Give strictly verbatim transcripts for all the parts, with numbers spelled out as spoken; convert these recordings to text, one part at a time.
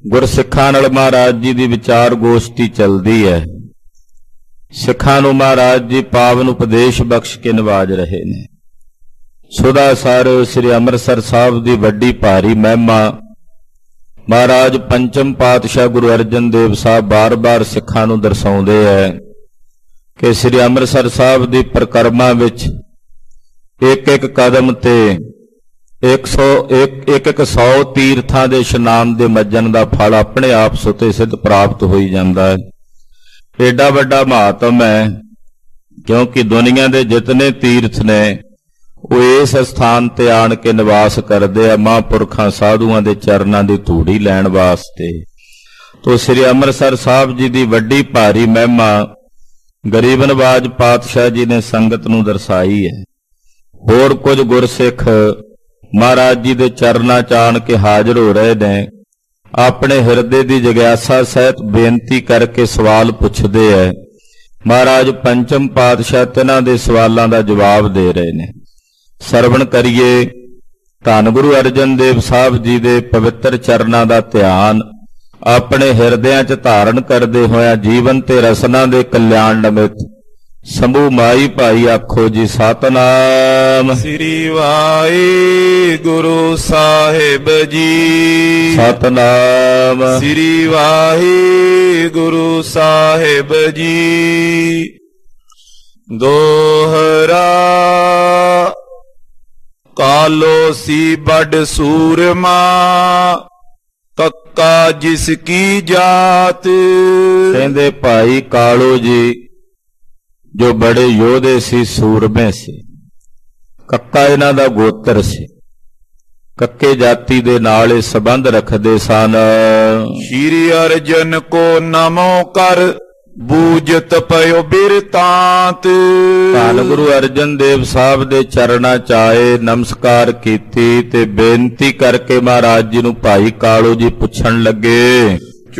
ਗੁਰਸਿੱਖਾਂ ਨਾਲ ਮਹਾਰਾਜ ਜੀ ਦੀ ਵਿਚਾਰ ਗੋਸ਼ਟੀ ਚੱਲਦੀ ਹੈ। ਸਿੱਖਾਂ ਨੂੰ ਮਹਾਰਾਜ ਜੀ ਪਾਵਨ ਉਪਦੇਸ਼ ਬਖਸ਼ ਕੇ ਨਿਵਾਜ ਰਹੇ ਨੇ। ਸੁਦਾ ਸਰ ਸ੍ਰੀ ਅੰਮ੍ਰਿਤਸਰ ਸਾਹਿਬ ਦੀ ਵੱਡੀ ਭਾਰੀ ਮਹਿਮਾ ਮਹਾਰਾਜ ਪੰਚਮ ਪਾਤਸ਼ਾਹ ਗੁਰੂ ਅਰਜਨ ਦੇਵ ਸਾਹਿਬ ਬਾਰ-ਬਾਰ ਸਿੱਖਾਂ ਨੂੰ ਦਰਸਾਉਂਦੇ ਹੈ ਕਿ ਸ੍ਰੀ ਅੰਮ੍ਰਿਤਸਰ ਸਾਹਿਬ ਦੀ ਪਰਿਕਰਮਾ ਵਿੱਚ ਇੱਕ ਇੱਕ ਕਦਮ ਤੇ ਇੱਕ ਸੌ ਇੱਕ ਇੱਕ ਇੱਕ ਸੌ ਤੀਰਥਾਂ ਦੇ ਇਸ਼ਨਾਨ ਦੇ ਮੱਜਣ ਦਾ ਫਲ ਆਪਣੇ ਆਪ ਸੁਤੇ ਸਿੱਧ ਪ੍ਰਾਪਤ ਹੋਈ ਜਾਂਦਾ ਹੈ। ਏਡਾ ਵੱਡਾ ਮਹਾਤਮ ਹੈ ਕਿਉਂਕਿ ਦੁਨੀਆ ਦੇ ਜਿਤਨੇ ਤੀਰਥ ਨੇ ਉਹ ਇਸ ਸਥਾਨ ਤੇ ਆਣ ਕੇ ਨਿਵਾਸ ਕਰਦੇ ਆ ਮਹਾਂਪੁਰਖਾਂ ਸਾਧੂਆਂ ਦੇ ਚਰਨਾਂ ਦੀ ਧੂੜੀ ਲੈਣ ਵਾਸਤੇ। ਤੋ ਸ੍ਰੀ ਅੰਮ੍ਰਿਤਸਰ ਸਾਹਿਬ ਜੀ ਦੀ ਵੱਡੀ ਭਾਰੀ ਮਹਿਮਾ ਗਰੀਬ ਨਵਾਜ ਪਾਤਸ਼ਾਹ ਜੀ ਨੇ ਸੰਗਤ ਨੂੰ ਦਰਸਾਈ ਹੈ। ਹੋਰ ਕੁਝ ਗੁਰਸਿੱਖ ਮਹਾਰਾਜ ਜੀ ਦੇ ਚਰਨਾਂ ਚ ਆਣ ਕੇ ਹਾਜ਼ਰ ਹੋ ਰਹੇ ਨੇ, ਆਪਣੇ ਹਿਰਦੇ ਦੀ ਜਗਿਆਸਾ ਸਹਿਤ ਬੇਨਤੀ ਕਰਕੇ ਸਵਾਲ ਪੁੱਛਦੇ ਹੈ। ਮਹਾਰਾਜ ਪੰਚਮ ਪਾਤਸ਼ਾਹ ਤਿਨਾਂ ਦੇ ਸਵਾਲਾਂ ਦਾ ਜਵਾਬ ਦੇ ਰਹੇ ਨੇ। ਸਰਵਣ ਕਰੀਏ ਧੰਨ ਗੁਰੂ ਅਰਜਨ ਦੇਵ ਸਾਹਿਬ ਜੀ ਦੇ ਪਵਿੱਤਰ ਚਰਨਾਂ ਦਾ ਧਿਆਨ ਆਪਣੇ ਹਿਰਦਿਆਂ 'ਚ ਧਾਰਨ ਕਰਦੇ ਹੋਇਆ ਜੀਵਨ ਤੇ ਰਸਨਾ ਦੇ ਕਲਿਆਣ ਨਿਮਿਤ ਸੰਭੂ ਮਾਈ ਭਾਈ ਆਖੋ ਜੀ ਸਤਨਾਮ ਸ੍ਰੀ ਵਾਹਿਗੁਰੂ ਸਾਹਿਬ ਜੀ। ਸਤਨਾਮ ਸ੍ਰੀ ਵਾਹਿਗੁਰੂ ਸਾਹਿਬ ਜੀ। ਦੋਹਰਾ ਕਾਲੋ ਸੀ ਬੜ ਸੂਰਮਾ ਕੱਕਾ ਜਿਸ ਕੀ ਜਾਤ। ਕਹਿੰਦੇ ਭਾਈ ਕਾਲੋ ਜੀ ਜੋ ਬੜੇ ਯੋਧੇ ਸੀ, ਸੂਰਮੇ ਸੀ। ਕੱਕਾ ਇਹਨਾਂ ਦਾ ਗੋਤਰ ਸੀ। ਕੱਕੇ ਜਾਤੀ ਦੇ ਨਾਲ ਇਹ ਸੰਬੰਧ ਰੱਖਦੇ ਸਨ। ਸ਼੍ਰੀ ਅਰਜਨ ਕੋ ਨਮੋ ਕਰ ਬੂਝਤ ਪਇਓ ਬਿਰਤਾਂਤ। ਧੰਨ ਗੁਰੂ ਅਰਜਨ ਦੇਵ ਸਾਹਿਬ ਦੇ ਚਰਨਾਂ ਚ ਆਏ, ਨਮਸਕਾਰ ਕੀਤੀ ਤੇ ਬੇਨਤੀ ਕਰਕੇ ਮਹਾਰਾਜ ਜੀ ਨੂੰ ਭਾਈ ਕਾਲੋ ਜੀ ਪੁੱਛਣ ਲੱਗੇ,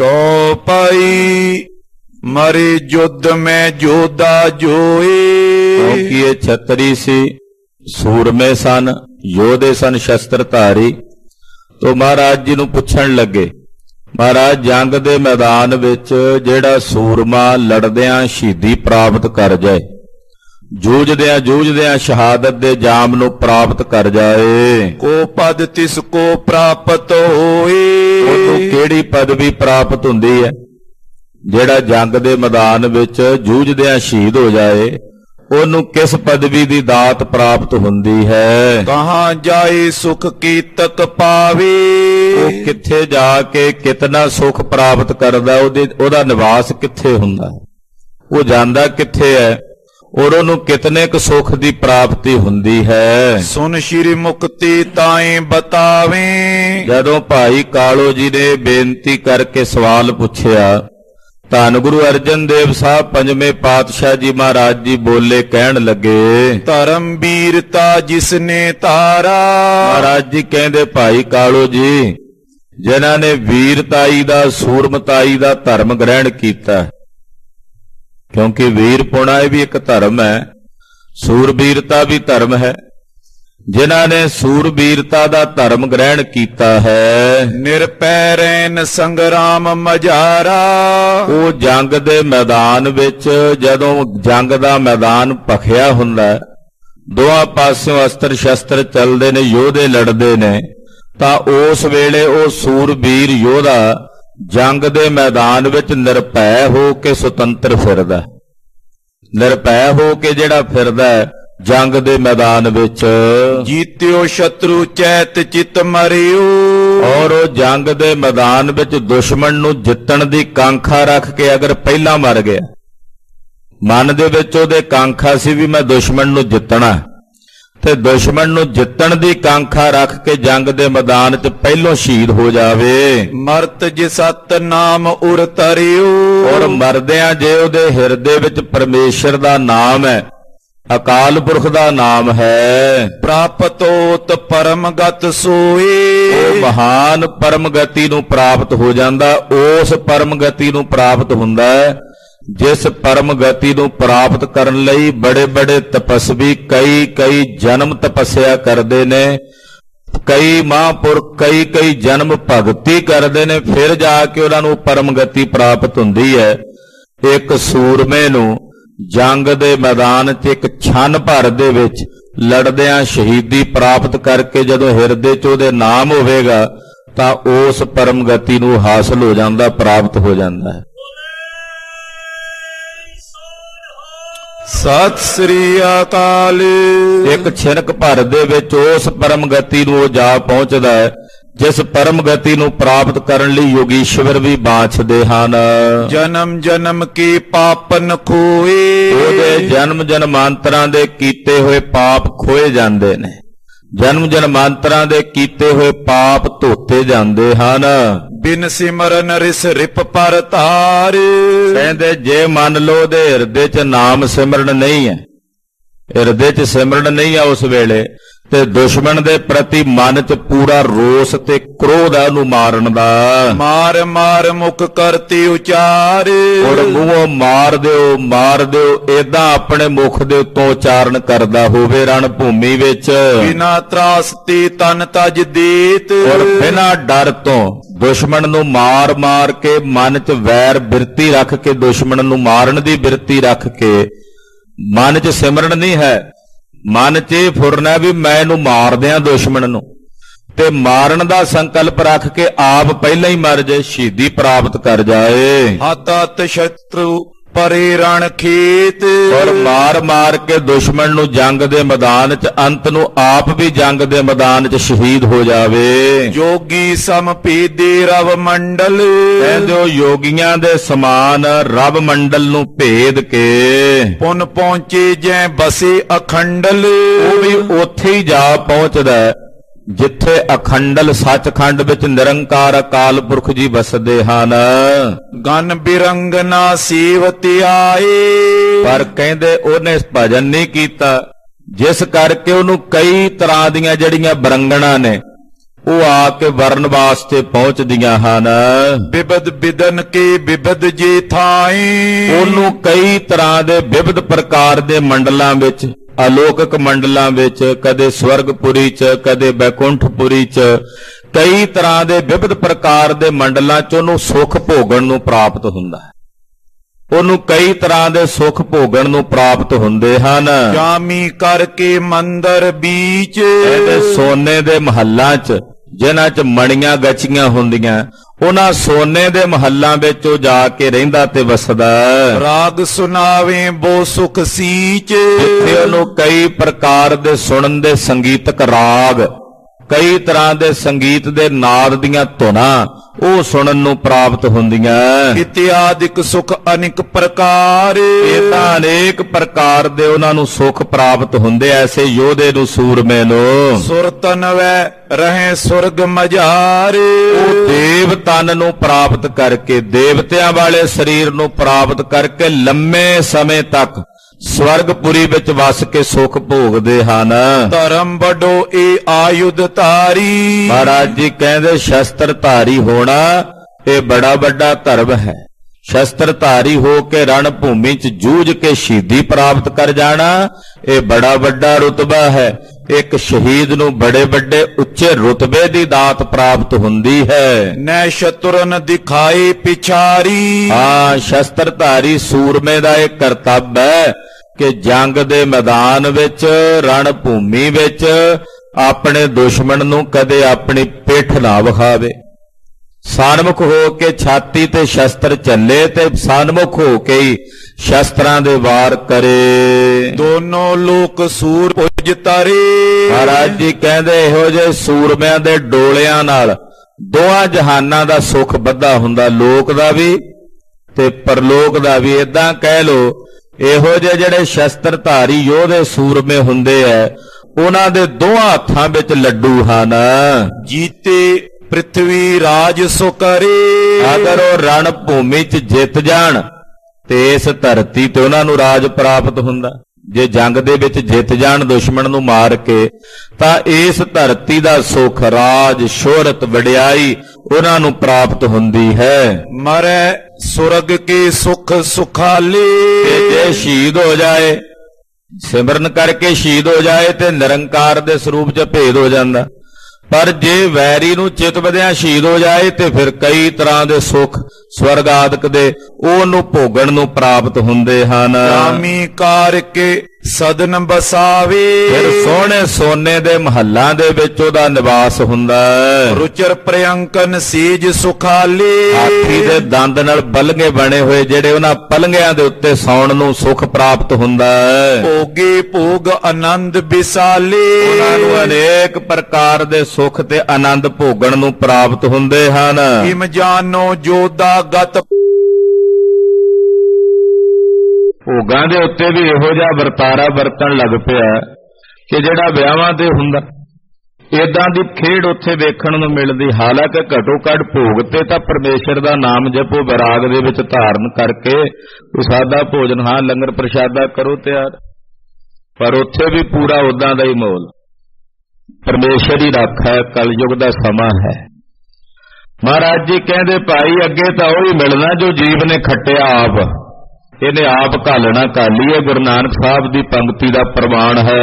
ਚੌਪਾਈ ਮਰੇ ਜੁੱਧ ਮੈਂ ਜੋਧਾ ਜੋਏ। ਕਿਉਂਕਿ ਇਹ ਛਤਰੀ ਸੀ, ਸੂਰਮੇ ਸਨ, ਯੋਧੇ ਸਨ, ਸ਼ਸਤਰਧਾਰੀ। ਤੋ ਮਹਾਰਾਜ ਜੀ ਨੂੰ ਪੁੱਛਣ ਲੱਗੇ, ਮਹਾਰਾਜ ਜੰਗ ਦੇ ਮੈਦਾਨ ਵਿੱਚ ਜਿਹੜਾ ਸੂਰਮਾ ਲੜਦਿਆਂ ਸ਼ਹੀਦੀ ਪ੍ਰਾਪਤ ਕਰ ਜਾਏ, ਜੂਝਦਿਆਂ ਜੂਝਦਿਆਂ ਸ਼ਹਾਦਤ ਦੇ ਜਾਮ ਨੂੰ ਪ੍ਰਾਪਤ ਕਰ ਜਾਏ, ਕੋ ਪਦ ਤਿਸ ਕੋ ਪ੍ਰਾਪਤ ਹੋਏ। ਉਹਨੂੰ ਕਿਹੜੀ ਪਦਵੀ ਪ੍ਰਾਪਤ ਹੁੰਦੀ ਹੈ? ਜਿਹੜਾ ਜੰਗ ਦੇ ਮੈਦਾਨ ਵਿੱਚ ਜੂਝਦਿਆਂ ਸ਼ਹੀਦ ਹੋ ਜਾਏ, ਉਹਨੂੰ ਕਿਸ ਪਦਵੀ ਦੀ ਦਾਤ ਪ੍ਰਾਪਤ ਹੁੰਦੀ ਹੈ? ਕਹਾਂ ਜਾਏ ਸੁਖ ਕੀਤਕ ਪਾਵੇ। ਉਹ ਕਿੱਥੇ ਜਾ ਕੇ ਕਿਤਨਾ ਸੁਖ ਪ੍ਰਾਪਤ ਕਰਦਾ, ਉਹਦੇ ਉਹਦਾ ਨਿਵਾਸ ਕਿੱਥੇ ਹੁੰਦਾ, ਉਹ ਜਾਂਦਾ ਕਿੱਥੇ ਹੈ, ਔਰ ਉਹਨੂੰ ਕਿਤਨੇ ਕੁ ਸੁਖ ਦੀ ਪ੍ਰਾਪਤੀ ਹੁੰਦੀ ਹੈ? ਸੁਨ ਸ਼੍ਰੀ ਮੁਕਤੀ ਤਾਏ ਬਤਾਵੇ। ਜਦੋਂ ਭਾਈ ਕਾਲੋ ਜੀ ਨੇ ਬੇਨਤੀ ਕਰਕੇ ਸਵਾਲ ਪੁੱਛਿਆ, ਧੰਨ ਗੁਰੂ ਅਰਜਨ ਦੇਵ ਸਾਹਿਬ ਪੰਜਵੇਂ ਪਾਤਸ਼ਾਹ ਜੀ ਮਹਾਰਾਜ ਜੀ ਬੋਲੇ, ਕਹਿਣ ਲੱਗੇ, ਧਰਮ ਵੀਰਤਾ ਜਿਸਨੇ ਤਾਰਾ। ਮਹਾਰਾਜ ਜੀ ਕਹਿੰਦੇ ਭਾਈ ਕਾਲੋ ਜੀ, ਜਿਨ੍ਹਾਂ ਨੇ ਵੀਰਤਾਈ ਦਾ, ਸੂਰਮਤਾਈ ਦਾ ਧਰਮ ਗ੍ਰਹਿਣ ਕੀਤਾ, ਕਿਉਂਕਿ ਵੀਰਪੁਣਾ ਇਹ ਵੀ ਇੱਕ ਧਰਮ ਹੈ, ਸੂਰਬੀਰਤਾ ਵੀ ਧਰਮ ਹੈ। ਜਿਨ੍ਹਾਂ ਨੇ ਸੂਰਬੀਰਤਾ ਦਾ ਧਰਮ ਗ੍ਰਹਿਣ ਕੀਤਾ ਹੈ, ਨਿਰਪੈ ਰੈਨ ਸੰਗਰਾਮ ਮਝਾਰਾ। ਉਹ ਜੰਗ ਦੇ ਮੈਦਾਨ ਵਿੱਚ ਜਦੋਂ ਜੰਗ ਦਾ ਮੈਦਾਨ ਭਖਿਆ ਹੁੰਦਾ, ਦੋਹਾਂ ਪਾਸਿਓਂ ਅਸਤਰ ਸ਼ਸਤਰ ਚੱਲਦੇ ਨੇ, ਯੋਧੇ ਲੜਦੇ ਨੇ, ਤਾਂ ਉਸ ਵੇਲੇ ਉਹ ਸੂਰਬੀਰ ਯੋਧਾ ਜੰਗ ਦੇ ਮੈਦਾਨ ਵਿੱਚ ਨਿਰਭੈ ਹੋ ਕੇ ਸੁਤੰਤਰ ਫਿਰਦਾ। ਨਿਰਭੈ ਹੋ ਕੇ ਜਿਹੜਾ ਫਿਰਦਾ ਜੰਗ ਦੇ ਮੈਦਾਨ ਵਿੱਚ, ਜੀਤਿਓ ਸ਼ਤਰੂ ਚੈਤ ਚਿਤ ਮਰਿਓ। ਔਰ ਉਹ ਜੰਗ ਦੇ ਮੈਦਾਨ ਵਿੱਚ ਦੁਸ਼ਮਣ ਨੂੰ ਜਿੱਤਣ ਦੀ ਕਾਂਖਾ ਰੱਖ ਕੇ ਅਗਰ ਪਹਿਲਾਂ ਮਰ ਗਿਆ, ਮਨ ਦੇ ਵਿੱਚ ਉਹਦੇ ਕਾਂਖਾ ਸੀ ਵੀ ਮੈਂ ਦੁਸ਼ਮਣ ਨੂੰ ਜਿੱਤਣਾ, ਤੇ ਦੁਸ਼ਮਣ ਨੂੰ ਜਿੱਤਣ ਦੀ ਕਾਂਖਾ ਰੱਖ ਕੇ ਜੰਗ ਦੇ ਮੈਦਾਨ 'ਚ ਪਹਿਲੋਂ ਸ਼ਹੀਦ ਹੋ ਜਾਵੇ, ਮਰਤ ਜੇ ਸਤ ਨਾਮ ਉਰ ਤਰਿਓ। ਔਰ ਮਰਦਿਆਂ ਜੇ ਉਹਦੇ ਹਿਰਦੇ ਵਿੱਚ ਪਰਮੇਸ਼ਰ ਦਾ ਨਾਮ ਹੈ, ਅਕਾਲ ਪੁਰਖ ਦਾ ਨਾਮ ਹੈ, ਪ੍ਰਾਪਤ ਹੋਤ ਪਰਮ ਗਤ ਸੋਏ। ਉਹ ਮਹਾਨ ਪਰਮ ਗਤੀ ਨੂੰ ਪ੍ਰਾਪਤ ਹੋ ਜਾਂਦਾ। ਉਸ ਪਰਮ ਗਤੀ ਨੂੰ ਪ੍ਰਾਪਤ ਹੁੰਦਾ ਹੈ ਜਿਸ ਪਰਮ ਗਤੀ ਨੂੰ ਪ੍ਰਾਪਤ ਕਰਨ ਲਈ ਬੜੇ ਬੜੇ ਤਪਸਵੀ ਕਈ ਕਈ ਜਨਮ ਤਪੱਸਿਆ ਕਰਦੇ ਨੇ, ਕਈ ਮਹਾਂਪੁਰਖ ਕਈ ਕਈ ਜਨਮ ਭਗਤੀ ਕਰਦੇ ਨੇ, ਫਿਰ ਜਾ ਕੇ ਉਹਨਾਂ ਨੂੰ ਪਰਮ ਗਤੀ ਪ੍ਰਾਪਤ ਹੁੰਦੀ ਹੈ। ਇੱਕ ਸੂਰਮੇ ਨੂੰ ਜੰਗ ਦੇ ਮੈਦਾਨ 'ਚ ਇੱਕ ਛੰਨ ਭਰ ਦੇ ਵਿੱਚ ਲੜਦਿਆਂ ਸ਼ਹੀਦੀ ਪ੍ਰਾਪਤ ਕਰਕੇ ਜਦੋਂ ਹਿਰਦੇ 'ਚ ਉਹਦੇ ਨਾਮ ਹੋਵੇਗਾ ਤਾਂ ਉਸ ਪਰਮ ਗਤੀ ਨੂੰ ਹਾਸਲ ਹੋ ਜਾਂਦਾ, ਪ੍ਰਾਪਤ ਹੋ ਜਾਂਦਾ ਹੈ। ਸਤਿ ਸ੍ਰੀ ਅਕਾਲ। ਇੱਕ ਛਿਨਕ ਭਰ ਦੇ ਵਿੱਚ ਉਸ ਪਰਮ ਗਤੀ ਨੂੰ ਉਹ ਜਾ ਪਹੁੰਚਦਾ ਹੈ, ਜਿਸ ਪਰਮ ਗਤੀ ਨੂੰ ਪ੍ਰਾਪਤ ਕਰਨ ਲਈ ਯੋਗੀਸ਼ਵਰ ਵੀ ਬਾਛਦੇ ਹਨ। ਜਨਮ ਜਨਮ ਕੀ ਪਾਪਨ ਖੋਏ, ਉਹਦੇ ਜਨਮ ਜਨਮਾਂਤਰਾਂ ਦੇ ਕੀਤੇ ਹੋਏ ਪਾਪ ਖੋਏ ਜਾਂਦੇ ਨੇ। ਜਨਮ ਜਨਮਾਂਤਰਾਂ ਦੇ ਕੀਤੇ ਹੋਏ ਪਾਪ ਧੋਤੇ ਜਾਂਦੇ ਹਨ। ਬਿਨ ਸਿਮਰਨ ਰਿਸ ਰਿਪ ਪਰ ਧਾਰ, ਕਹਿੰਦੇ ਜੇ ਮੰਨ ਲਓ ਉਹਦੇ ਹਿਰਦੇ 'ਚ ਨਾਮ ਸਿਮਰਨ ਨਹੀਂ ਹੈ, ਹਿਰਦੇ 'ਚ ਸਿਮਰਨ ਨਹੀਂ ਆ ਉਸ ਵੇਲੇ, ਤੇ ਦੁਸ਼ਮਣ ਦੇ ਪ੍ਰਤੀ ਮਨ 'ਚ ਪੂਰਾ ਰੋਸ ਤੇ ਕ੍ਰੋਧ ਹੈ ਉਹਨੂੰ ਮਾਰਨ ਦਾ। ਮਾਰ ਮਾਰ ਮੁਖ ਕਰਤੀ ਉਚਾਰ, ਔਰ ਮੂੰਹੋਂ ਮਾਰ ਦਿਓ ਮਾਰ ਦਿਓ ਏਦਾਂ ਆਪਣੇ ਮੁਖ ਦੇ ਉੱਤੋਂ ਉਚਾਰਨ ਕਰਦਾ ਹੋਵੇ ਰਣ ਭੂਮੀ ਵਿੱਚ। ਬਿਨਾ ਤਰਾਸਤੀ ਤਨ ਤਜ ਦੇਤ, ਔਰ ਬਿਨਾਂ ਡਰ ਤੋਂ ਦੁਸ਼ਮਣ ਨੂੰ ਮਾਰ ਮਾਰ ਕੇ ਮਨ 'ਚ ਵੈਰ ਬਿਰਤੀ ਰੱਖ ਕੇ, ਦੁਸ਼ਮਣ ਨੂੰ ਮਾਰਨ ਦੀ ਬਿਰਤੀ ਰੱਖ ਕੇ, ਮਨ 'ਚ ਸਿਮਰਨ ਨਹੀਂ ਹੈ, ਮਨ 'ਚ ਇਹ ਫੁਰਨਾ ਵੀ ਮੈਂ ਇਹਨੂੰ ਮਾਰ ਦਿਆਂ ਦੁਸ਼ਮਣ ਨੂੰ, ਤੇ ਮਾਰਨ ਦਾ ਸੰਕਲਪ ਰੱਖ ਕੇ ਆਪ ਪਹਿਲਾਂ ਹੀ ਮਰ ਜਾਏ, ਸ਼ਹੀਦੀ ਪ੍ਰਾਪਤ ਕਰ ਜਾਏ। ਹੱਤ ਹੱਤ ਸ਼ਤਰੂ ਪਰੇ ਰਣ ਖੇਤ, ਔਰ ਮਾਰ ਮਾਰ ਕੇ ਦੁਸ਼ਮਣ ਨੂੰ ਜੰਗ ਦੇ ਮੈਦਾਨ 'ਚ, ਅੰਤ ਨੂੰ ਆਪ ਵੀ ਜੰਗ ਦੇ ਮੈਦਾਨ 'ਚ ਸ਼ਹੀਦ ਹੋ ਜਾਵੇ। ਜੋਗੀ ਸਮ ਭੇਦੇ ਰਵ ਮੰਡਲ, ਕਹਿੰਦੇ ਉਹ ਯੋਗੀਆਂ ਦੇ ਸਮਾਨ ਰਬ ਮੰਡਲ ਨੂੰ ਭੇਦ ਕੇ ਪੁਨ ਪਹੁੰਚੇ ਜੈ ਬਸੇ ਅਖੰਡਲ, ਉਹ ਵੀ ਉੱਥੇ ਹੀ ਜਾ ਪਹੁੰਚਦਾ ਜਿੱਥੇ ਅਖੰਡਲ ਸੱਚਖੰਡ ਵਿੱਚ ਨਿਰੰਕਾਰ ਅਕਾਲ ਪੁਰਖ ਜੀ ਵਸਦੇ ਹਨ। ਗਨ ਬਿਰੰਗਨਾ ਸੇਵਤ ਆਏ, ਪਰ ਕਹਿੰਦੇ ਉਹਨੇ ਭਜਨ ਨਹੀਂ ਕੀਤਾ, ਜਿਸ ਕਰਕੇ ਉਹਨੂੰ ਕਈ ਤਰ੍ਹਾਂ ਦੀਆਂ ਜਿਹੜੀਆਂ ਬਰੰਗਣਾ ਨੇ ਉਹ ਆ ਕੇ ਵਰਨ ਵਾਸਤੇ ਪਹੁੰਚਦੀਆਂ ਹਨ। ਬਿਬਦ ਬਿਦਨ ਕੇ ਬਿਬਦ ਜੇ ਥਾਈ, ਉਹਨੂੰ ਕਈ ਤਰ੍ਹਾਂ ਦੇ ਵਿਵਿਧ ਪ੍ਰਕਾਰ ਦੇ ਮੰਡਲਾਂ ਵਿੱਚ, ਅਲੋਕਿਕ ਮੰਡਲਾਂ ਵਿੱਚ, ਕਦੇ ਸਵਰਗਪੁਰੀ 'ਚ, ਕਦੇ ਬੈਕੁੰਠਪੁਰੀ 'ਚ, ਕਈ ਤਰ੍ਹਾਂ ਦੇ ਵਿਵਿਧ ਪ੍ਰਕਾਰ ਦੇ ਮੰਡਲਾਂ 'ਚ ਉਹਨੂੰ ਸੁੱਖ ਭੋਗਣ ਨੂੰ ਪ੍ਰਾਪਤ ਹੁੰਦਾ ਹੈ। ਉਹਨੂੰ ਕਈ ਤਰ੍ਹਾਂ ਦੇ ਸੁੱਖ ਭੋਗਣ ਨੂੰ ਪ੍ਰਾਪਤ ਹੁੰਦੇ ਹਨ। ਜਾਮੀ ਕਰਕੇ ਮੰਦਰ ਬੀਚ, ਇਹਦੇ ਸੋਨੇ ਦੇ ਮਹੱਲਾਂ 'ਚ ਜਿਨ੍ਹਾਂ 'ਚ ਮਣੀਆਂ ਗਚੀਆਂ ਹੁੰਦੀਆਂ, ਉਹਨਾਂ ਸੋਨੇ ਦੇ ਮਹੱਲਾਂ ਵਿੱਚ ਉਹ ਜਾ ਕੇ ਰਹਿੰਦਾ ਤੇ ਵਸਦਾ। ਰਾਗ ਸੁਨਾਵੇ ਬੋ ਸੁਖ ਸੀਚ, ਜਿੱਥੇ ਉਹਨੂੰ ਕਈ ਪ੍ਰਕਾਰ ਦੇ ਸੁਣਨ ਦੇ ਸੰਗੀਤਕ ਰਾਗ, ਕਈ ਤਰ੍ਹਾਂ ਦੇ ਸੰਗੀਤ ਦੇ ਨਾਦ ਦੀਆਂ ਧੁਨਾਂ ਉਹ ਸੁਣਨ ਨੂੰ ਪ੍ਰਾਪਤ ਹੁੰਦੀਆਂ। ਇਤਿਆਦਿਕ ਸੁਖ ਅਨੇਕ ਪ੍ਰਕਾਰ, ਇਹ ਤਾਂ ਅਨੇਕ ਪ੍ਰਕਾਰ ਦੇ ਉਹਨਾਂ ਨੂੰ ਸੁਖ ਪ੍ਰਾਪਤ ਹੁੰਦੇ। ਐਸੇ ਯੋਧੇ ਨੂੰ, ਸੂਰਮੇ ਨੂੰ, ਸੁਰ ਤਨ ਵੈ ਰਹੇ ਸੁਰਗ ਮਝਾਰ, ਉਹ ਦੇਵ ਤਨ ਨੂੰ ਪ੍ਰਾਪਤ ਕਰਕੇ, ਦੇਵਤਿਆਂ ਵਾਲੇ ਸਰੀਰ ਨੂੰ ਪ੍ਰਾਪਤ ਕਰਕੇ ਲੰਮੇ ਸਮੇਂ ਤੱਕ ਸਵਰਗਪੁਰੀ ਵਿੱਚ ਵਸ ਕੇ ਸੁਖ ਭੋਗਦੇ ਹਨ। ਧਰਮ ਵੱਡੋ ਇਹ ਆਯੁਧ ਧਾਰੀ, ਮਹਾਰਾਜ ਜੀ ਕਹਿੰਦੇ ਸ਼ਸਤਰ ਧਾਰੀ ਹੋਣਾ ਇਹ ਬੜਾ ਵੱਡਾ ਧਰਮ ਹੈ। ਸ਼ਸਤਰ ਧਾਰੀ ਹੋ ਕੇ ਰਣ ਭੂਮੀ 'ਚ ਜੂਝ ਕੇ ਸ਼ਹੀਦੀ ਪ੍ਰਾਪਤ ਕਰ ਜਾਣਾ ਇਹ ਬੜਾ ਵੱਡਾ ਰੁਤਬਾ ਹੈ। ਇੱਕ ਸ਼ਹੀਦ ਨੂੰ ਬੜੇ ਵੱਡੇ ਉੱਚੇ ਰੁਤਬੇ ਦੀ ਦਾਤ ਪ੍ਰਾਪਤ ਹੁੰਦੀ ਹੈ। ਨੈ ਸ਼ਤੁਰਨ ਦਿਖਾਏ ਪਿਛਾਰੀ, ਹਾਂ, ਸ਼ਸਤਰ ਧਾਰੀ ਸੂਰਮੇ ਦਾ ਇਹ ਕਰਤੱਵ ਹੈ ਕਿ ਜੰਗ ਦੇ ਮੈਦਾਨ ਵਿੱਚ, ਰਣ ਭੂਮੀ ਵਿੱਚ ਆਪਣੇ ਦੁਸ਼ਮਣ ਨੂੰ ਕਦੇ ਆਪਣੀ ਪਿੱਠ ਨਾ ਵਿਖਾਵੇ। ਸਨਮੁਖ ਹੋ ਕੇ ਛਾਤੀ ਤੇ ਸ਼ਸਤਰ ਚੱਲੇ ਤੇ ਸਨਮੁਖ ਹੋ ਕੇ ਹੀ ਸ਼ਸਤਰਾਂ ਦੇ ਵਾਰ ਕਰੇ। ਦੋਨੋਂ ਲੋਕ ਸੂਰ ਪੁੱਜ ਤਾਰੇ, ਮਹਾਰਾਜ ਜੀ ਕਹਿੰਦੇ ਇਹੋ ਜਿਹੇ ਸੂਰਮਿਆਂ ਦੇ ਡੋਲਿਆਂ ਨਾਲ ਦੋਹਾਂ ਜਹਾਨਾਂ ਦਾ ਸੁੱਖ ਬੱਧਾ ਹੁੰਦਾ, ਲੋਕ ਦਾ ਵੀ ਤੇ ਪਰਲੋਕ ਦਾ ਵੀ। ਏਦਾਂ ਕਹਿ ਲੋ ਇਹੋ ਜਿਹੇ ਜਿਹੜੇ ਸ਼ਸਤਰ ਧਾਰੀ ਯੋਧੇ ਸੂਰਮੇ ਹੁੰਦੇ ਐ, ਉਹਨਾਂ ਦੇ ਦੋਹਾਂ ਹੱਥਾਂ ਵਿੱਚ ਲੱਡੂ ਹਨ। ਜੀਤੇ ਪ੍ਰਿਥਵੀ ਰਾਜ ਸੋ ਕਰੇ, ਅਗਰ ਉਹ ਰਣ ਭੂਮੀ 'ਚ ਜਿੱਤ ਜਾਣ ਤੇ ਇਸ ਧਰਤੀ ਤੇ ਉਹਨਾਂ ਨੂੰ ਰਾਜ ਪ੍ਰਾਪਤ ਹੁੰਦਾ। ਜੇ ਜੰਗ ਦੇ ਵਿੱਚ ਜਿੱਤ ਜਾਣ ਦੁਸ਼ਮਣ ਨੂੰ ਮਾਰ ਕੇ ਤਾਂ ਇਸ ਧਰਤੀ ਦਾ ਸੁੱਖ, ਰਾਜ, ਸ਼ੋਹਰਤ, ਵਡਿਆਈ ਉਹਨਾਂ ਨੂੰ ਪ੍ਰਾਪਤ ਹੁੰਦੀ ਹੈ। ਮਰੈ ਸੁਰਗ ਕੇ ਸੁਖ ਸੁਖਾਲੇ, ਤੇ ਜੇ ਸ਼ਹੀਦ ਹੋ ਜਾਏ, ਸਿਮਰਨ ਕਰਕੇ ਸ਼ਹੀਦ ਹੋ ਜਾਏ ਤੇ ਨਿਰੰਕਾਰ ਦੇ ਸਰੂਪ 'ਚ ਭੇਦ ਹੋ ਜਾਂਦਾ। ਪਰ ਜੇ ਵੈਰੀ ਨੂੰ ਚਿਤ ਵਧਿਆ ਸ਼ਹੀਦ ਹੋ ਜਾਏ ਤੇ ਫਿਰ ਕਈ ਤਰ੍ਹਾਂ ਦੇ ਸੁੱਖ ਸਵਰਗ ਆਦਿਕ ਦੇ ਉਹਨੂੰ ਭੋਗਣ ਨੂੰ ਪ੍ਰਾਪਤ ਹੁੰਦੇ ਹਨ। ਰਾਮੀ ਕਾਰ ਕੇ ਸਦਨ ਬਸਾਵੇ, ਫਿਰ ਸੋਹਣੇ ਸੋਨੇ ਦੇ ਮਹੱਲਾਂ ਦੇ ਵਿੱਚ ਉਹਦਾ ਨਿਵਾਸ ਹੁੰਦਾ ਹੈ। ਰੁਚਰ ਪ੍ਰਿਅੰਕਨ ਸੀਜ ਸੁਖਾਲੇ, ਹਾਥੀ ਦੇ ਦੰਦ ਨਾਲ ਪਲੰਘੇ ਬਣੇ ਹੋਏ ਜਿਹੜੇ ਉਹਨਾਂ ਪਲੰਘਿਆਂ ਦੇ ਉੱਤੇ ਸੌਣ ਨੂੰ ਸੁਖ ਪ੍ਰਾਪਤ ਹੁੰਦਾ ਹੈ। ਭੋਗੇ ਭੋਗ ਆਨੰਦ ਵਿਸਾਲੇ, ਉਹਨਾਂ ਨੂੰ ਅਨੇਕ ਪ੍ਰਕਾਰ ਦੇ ਸੁਖ ਤੇ ਆਨੰਦ ਭੋਗਣ ਨੂੰ ਪ੍ਰਾਪਤ ਹੁੰਦੇ ਹਨ। ਇਮ ਜਾਨੋ ਜੋਦਾ ਗਤ, ਭੋਗਾਂ ਦੇ ਉੱਤੇ ਵੀ ਇਹੋ ਜਿਹਾ ਵਰਤਾਰਾ ਵਰਤਣ ਲੱਗ ਪਿਆ ਕਿ ਜਿਹੜਾ ਵਿਆਹਾਂ ਤੇ ਹੁੰਦਾ, ਏਦਾਂ ਦੀ ਖੇਡ ਉੱਥੇ ਵੇਖਣ ਨੂੰ ਮਿਲਦੀ। ਹਾਲਾਂਕਿ ਘੱਟੋ ਘੱਟ ਭੋਗ ਤੇ ਤਾਂ ਪਰਮੇਸ਼ਰ ਦਾ ਨਾਮ ਜਪੋ, ਵਿਰਾਗ ਦੇ ਵਿੱਚ ਧਾਰਨ ਕਰਕੇ ਕੋਈ ਸਾਦਾ ਭੋਜਨ, ਹਾਂ ਲੰਗਰ ਪ੍ਰਸ਼ਾਦਾ ਕਰੋ ਤਿਆਰ, ਪਰ ਉੱਥੇ ਵੀ ਪੂਰਾ ਉਦਾਂ ਦਾ ਹੀ ਮਾਹੌਲ। ਪਰਮੇਸ਼ਰ ਹੀ ਰੱਖਾ ਹੈ, ਕਲਯੁਗ ਦਾ ਸਮਾਂ ਹੈ। ਮਹਾਰਾਜ ਜੀ ਕਹਿੰਦੇ ਭਾਈ ਅੱਗੇ ਤਾਂ ਉਹ ਹੀ ਮਿਲਣਾ ਜੋ ਜੀਵ ਨੇ ਖੱਟਿਆ ਆਪ, ਇਹਨੇ ਆਪ ਘਾਲਣਾ ਘਾਲੀਏ। ਗੁਰੂ ਨਾਨਕ ਸਾਹਿਬ ਦੀ ਪੰਕਤੀ ਦਾ ਪ੍ਰਮਾਣ ਹੈ।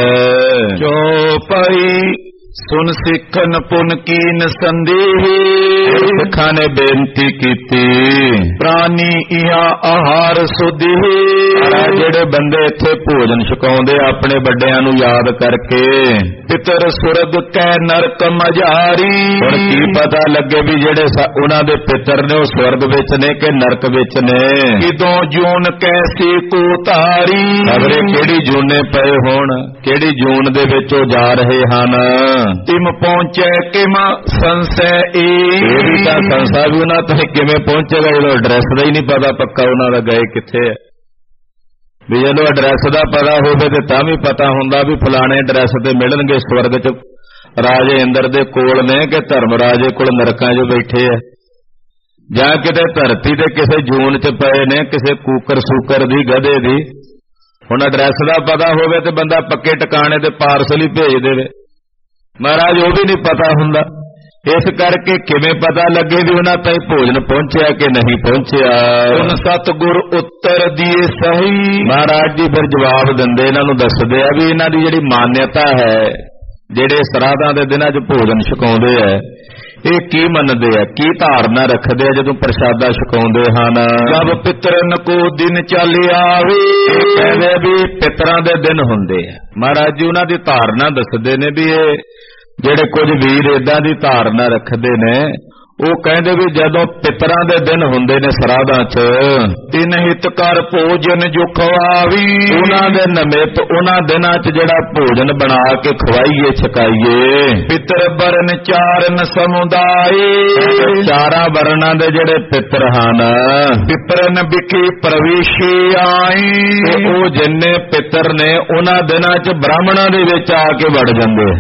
ਚੌਪਈ ਸੁਨ ਸਿੱਖਨ ਪੁਨ ਕੀਨ ਸੰਦੇਹੀ, ਸਿੱਖਾਂ ਨੇ ਬੇਨਤੀ ਕੀਤੀ ਪ੍ਰਾਨੀ ਇਹਾ ਆਹਾਰ ਸੁਧੀ, ਜਿਹੜੇ ਬੰਦੇ ਇੱਥੇ ਭੋਜਨ ਛਕਾਉਂਦੇ ਆਪਣੇ ਵੱਡਿਆਂ ਨੂੰ ਯਾਦ ਕਰਕੇ, ਪਿਤਰ ਸੁਰਗ ਕੈ ਨਰਕ ਮਝਾਰੀ, ਹੁਣ ਕੀ ਪਤਾ ਲੱਗੇ ਵੀ ਜਿਹੜੇ ਉਹਨਾਂ ਦੇ ਪਿਤਰ ਨੇ ਉਹ ਸਵਰਗ ਵਿੱਚ ਨੇ ਕਿ ਨਰਕ ਵਿੱਚ ਨੇ। ਕਿਦੋਂ ਜੂਨ ਕੈਸੀ ਕੋ ਤਾਰੀ, ਖਬਰੇ ਕਿਹੜੀ ਜੂਨੇ ਪਏ ਹੋਣ, ਕਿਹੜੀ ਜੂਨ ਦੇ ਵਿੱਚ ਉਹ ਜਾ ਰਹੇ ਹਨ। ਤਿਮ ਪਹੁੰਚੇ ਕਿਮ ਸੰਸੈ ਏ, ਇਹ ਵੀ ਤਾਂ ਸੰਸਾ ਵੀ ਉਹਨਾਂ ਤੱਕ ਕਿਵੇਂ ਪਹੁੰਚੇਗਾ ਜਦੋਂ ਐਡਰੈਸ ਦਾ ਹੀ ਨਹੀਂ ਪਤਾ ਪੱਕਾ ਉਹਨਾਂ ਦਾ ਗਏ ਕਿੱਥੇ ਹੈ। ਵੀ ਜਦੋਂ ਐਡਰੈਸ ਦਾ ਪਤਾ ਹੋਵੇ ਤੇ ਤਾਂ ਵੀ ਪਤਾ ਹੁੰਦਾ ਵੀ ਫਲਾਣੇ ਐਡਰੈਸ ਤੇ ਮਿਲਣਗੇ ਸਵਰਗ ਚ ਰਾਜੇ ਇੰਦਰ ਦੇ ਕੋਲ ਨੇ ਕਿ ਧਰਮ ਰਾਜੇ ਕੋਲ ਨਰਕਾਂ 'ਚ ਬੈਠੇ ਆ, ਜਾਂ ਕਿਤੇ ਧਰਤੀ ਤੇ ਕਿਸੇ ਜੂਨ 'ਚ ਪਏ ਨੇ ਕਿਸੇ ਕੂਕਰ ਸੂਕਰ ਦੀ ਗਧੇ ਦੀ। ਹੁਣ ਐਡਰੈਸ ਦਾ ਪਤਾ ਹੋਵੇ ਤੇ ਬੰਦਾ ਪੱਕੇ ਟਿਕਾਣੇ ਤੇ ਪਾਰਸਲ ਹੀ ਭੇਜ ਦੇਵੇ, ਮਹਾਰਾਜ ਉਹ ਵੀ ਨਹੀਂ ਪਤਾ ਹੁੰਦਾ। ਇਸ ਕਰਕੇ ਕਿਵੇਂ ਪਤਾ ਲੱਗੇ ਵੀ ਉਹਨਾਂ ਤਾਈਂ ਭੋਜਨ ਪਹੁੰਚਿਆ ਕਿ ਨਹੀਂ ਪਹੁੰਚਿਆ। ਹੁਣ ਸਤਿਗੁਰ ਉੱਤਰ ਦੀਏ ਸਹੀ, ਮਹਾਰਾਜ ਜੀ ਫਿਰ ਜਵਾਬ ਦਿੰਦੇ, ਇਹਨਾਂ ਨੂੰ ਦੱਸਦੇ ਆ ਵੀ ਇਹਨਾਂ ਦੀ ਜਿਹੜੀ ਮਾਨਿਅਤਾ ਹੈ, ਜਿਹੜੇ ਸਰਾਧਾਂ ਦੇ ਦਿਨਾਂ 'ਚ ਭੋਜਨ ਛਕਾਉਂਦੇ ਆ, ਇਹ ਕੀ ਮੰਨਦੇ ਆ, ਕੀ ਧਾਰਨਾ ਰੱਖਦੇ ਆ ਜਦੋਂ ਪ੍ਰਸ਼ਾਦਾ ਛਕਾਉਂਦੇ ਹਨ। ਜਦ ਪਿਤਰਨ ਕੋ ਦਿਨ ਚੱਲ ਆਵੇ, ਕਹਿੰਦੇ ਵੀ ਪਿਤਰਾਂ ਦੇ ਦਿਨ ਹੁੰਦੇ ਆ। ਮਹਾਰਾਜ ਜੀ ਉਹਨਾਂ ਦੀ ਧਾਰਨਾ ਦੱਸਦੇ ਨੇ ਵੀ ਇਹ ਜਿਹੜੇ ਕੁਝ ਵੀਰ ਏਦਾਂ ਦੀ ਧਾਰਨਾ ਰੱਖਦੇ ਨੇ, ਉਹ ਕਹਿੰਦੇ ਵੀ ਜਦੋਂ ਪਿਤਰਾਂ ਦੇ ਦਿਨ ਹੁੰਦੇ ਨੇ ਸਰਾਧਾਂ 'ਚ, ਤਿਨ ਹਿਤ ਕਰ ਭੋਜਨ ਜੋ ਖਵਾਵੀ, ਉਹਨਾਂ ਦੇ ਨਿਮਿਤ ਉਹਨਾਂ ਦਿਨਾਂ 'ਚ ਜਿਹੜਾ ਭੋਜਨ ਬਣਾ ਕੇ ਖਵਾਈਏ ਛਕਾਈਏ। ਪਿਤਰ ਬਰਨ ਚਾਰਨ ਸਮੁਦਾਏ, ਚਾਰਾਂ ਵਰਨਾਂ ਦੇ ਜਿਹੜੇ ਪਿਤਰ ਹਨ, ਪਿਪਰਨ ਵਿਖੇ ਪ੍ਰਵੇਸ਼ੇ ਆਏ, ਉਹ ਜਿੰਨੇ ਪਿਤਰ ਨੇ ਉਹਨਾਂ ਦਿਨਾਂ 'ਚ ਬ੍ਰਾਹਮਣਾਂ ਦੇ ਵਿੱਚ ਆ ਕੇ ਵੜ ਜਾਂਦੇ।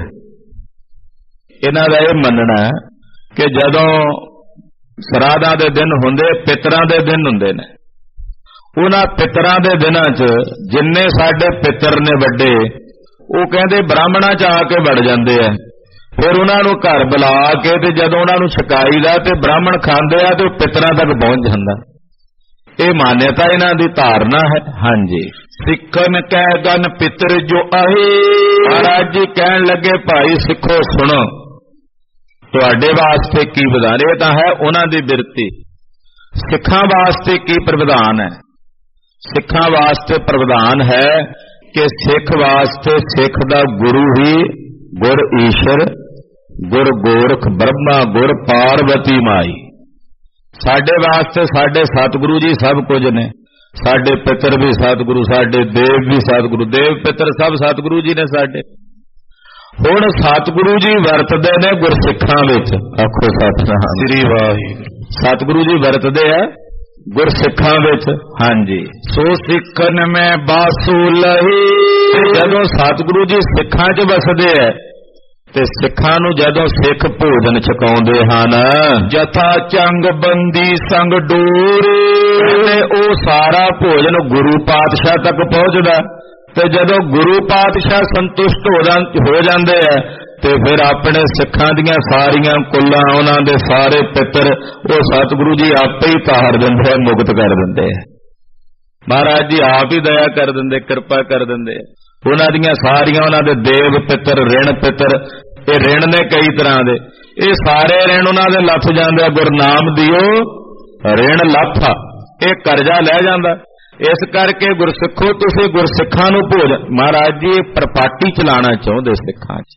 ਇਹਨਾਂ ਦਾ ਇਹ ਮੰਨਣਾ ਕਿ ਜਦੋਂ ਸਰਾਧਾਂ ਦੇ ਦਿਨ ਹੁੰਦੇ, ਪਿਤਰਾਂ ਦੇ ਦਿਨ ਹੁੰਦੇ ਨੇ, ਉਹਨਾਂ ਪਿਤਰਾਂ ਦੇ ਦਿਨਾਂ 'ਚ ਜਿੰਨੇ ਸਾਡੇ ਪਿਤਰ ਨੇ ਵੱਡੇ, ਉਹ ਕਹਿੰਦੇ ਬ੍ਰਾਹਮਣਾਂ 'ਚ ਆ ਕੇ ਵੜ ਜਾਂਦੇ ਆ। ਫਿਰ ਉਹਨਾਂ ਨੂੰ ਘਰ ਬੁਲਾ ਕੇ ਤੇ ਜਦੋਂ ਉਹਨਾਂ ਨੂੰ ਛਕਾਈਦਾ ਤੇ ਬ੍ਰਾਹਮਣ ਖਾਂਦੇ ਆ ਤੇ ਉਹ ਪਿਤਰਾਂ ਤੱਕ ਪਹੁੰਚ ਜਾਂਦਾ। ਇਹ ਮਾਨਿਅਤਾ ਇਹਨਾਂ ਦੀ ਧਾਰਨਾ ਹੈ। ਹਾਂਜੀ, ਸਿੱਖਨ ਕਹਿ ਗਨ ਪਿਤਰ ਜੋ ਆਏ, ਮਹਾਰਾਜ ਜੀ ਕਹਿਣ ਲੱਗੇ ਭਾਈ ਸਿੱਖੋ ਸੁਣੋ, ਤੁਹਾਡੇ ਵਾਸਤੇ ਕੀ ਵਿਧਾਨ, ਇਹ ਤਾਂ ਹੈ ਉਹਨਾਂ ਦੀ ਬਿਰਤੀ। ਸਿੱਖਾਂ ਵਾਸਤੇ ਕੀ ਪ੍ਰਵਿਧਾਨ ਹੈ? ਸਿੱਖਾਂ ਵਾਸਤੇ ਪ੍ਰਵਿਧਾਨ ਹੈ ਕਿ ਸਿੱਖ ਵਾਸਤੇ ਸਿੱਖ ਦਾ ਗੁਰੂ ਹੀ ਗੁਰ ਈਸ਼ਰ, ਗੁਰ ਗੋਰਖ ਬ੍ਰਹਮਾ, ਗੁਰ ਪਾਰਵਤੀ ਮਾਈ। ਸਾਡੇ ਵਾਸਤੇ ਸਾਡੇ ਸਤਿਗੁਰੂ ਜੀ ਸਭ ਕੁਝ ਨੇ, ਸਾਡੇ ਪਿਤਰ ਵੀ ਸਤਿਗੁਰੂ, ਸਾਡੇ ਦੇਵ ਵੀ ਸਤਿਗੁਰੂ, ਦੇਵ ਪਿਤਰ ਸਭ ਸਤਿਗੁਰੂ ਜੀ ਨੇ ਸਾਡੇ। ਹੁਣ ਸਤਿਗੁਰੂ ਜੀ ਵਰਤਦੇ ਨੇ ਗੁਰਸਿੱਖਾਂ ਵਿੱਚ, ਆਖੋ ਸਤਿਨਾਮ ਸ੍ਰੀ ਵਾਹਿਗੁਰੂ। ਸਤਿਗੁਰੂ ਜੀ ਵਰਤਦੇ ਆ ਗੁਰਸਿੱਖਾਂ ਵਿੱਚ। ਹਾਂਜੀ, ਸੋ ਸਿੱਖਨ ਮੈਂ ਬਾਸੂ ਲਹੀ, ਜਦੋਂ ਸਤਿਗੁਰੂ ਜੀ ਸਿੱਖਾਂ 'ਚ ਵਸਦੇ ਆ ਤੇ ਸਿੱਖਾਂ ਨੂੰ ਜਦੋਂ ਸਿੱਖ ਭੋਜਨ ਛਕਾਉਂਦੇ ਹਨ, ਜਥਾ ਚੰਗ ਬੰਦੀ ਸੰਗ ਡੋਰੇ, ਤੇ ਉਹ ਸਾਰਾ ਭੋਜਨ ਗੁਰੂ ਪਾਤਸ਼ਾਹ ਤੱਕ ਪਹੁੰਚਦਾ। ਤੇ ਜਦੋਂ ਗੁਰੂ ਪਾਤਸ਼ਾਹ ਸੰਤੁਸ਼ਟ ਹੋ ਜਾਂਦੇ ਆ ਤੇ ਫਿਰ ਆਪਣੇ ਸਿੱਖਾਂ ਦੀਆਂ ਸਾਰੀਆਂ ਕੁੱਲਾਂ, ਉਹਨਾਂ ਦੇ ਸਾਰੇ ਪਿੱਤਰ, ਉਹ ਸਤਿਗੁਰੂ ਜੀ ਆਪੇ ਹੀ ਤਾਰ ਦਿੰਦੇ ਆ, ਮੁਕਤ ਕਰ ਦਿੰਦੇ ਆ। ਮਹਾਰਾਜ ਜੀ ਆਪ ਹੀ ਦਇਆ ਕਰ ਦਿੰਦੇ, ਕਿਰਪਾ ਕਰ ਦਿੰਦੇ ਆ। ਉਹਨਾਂ ਦੀਆਂ ਸਾਰੀਆਂ, ਉਹਨਾਂ ਦੇ ਦੇਵ ਪਿੱਤਰ, ਰਿਣ ਪਿੱਤਰ, ਇਹ ਰਿਣ ਨੇ ਕਈ ਤਰ੍ਹਾਂ ਦੇ, ਇਹ ਸਾਰੇ ਰਿਣ ਉਹਨਾਂ ਦੇ ਲੱਥ ਜਾਂਦੇ। ਗੁਰਨਾਮ ਦਿਓ ਰਿਣ ਲੱਥਾ, ਇਹ ਕਰਜ਼ਾ ਲੈ ਜਾਂਦਾ। ਇਸ ਕਰਕੇ ਗੁਰਸਿੱਖੋ ਤੁਸੀਂ ਗੁਰਸਿੱਖਾਂ ਨੂੰ ਭੋਜਨ, ਮਹਾਰਾਜ ਜੀ ਇਹ ਪ੍ਰਪਾਟੀ ਚਲਾਉਣਾ ਚਾਹੁੰਦੇ ਸਿੱਖਾਂ 'ਚ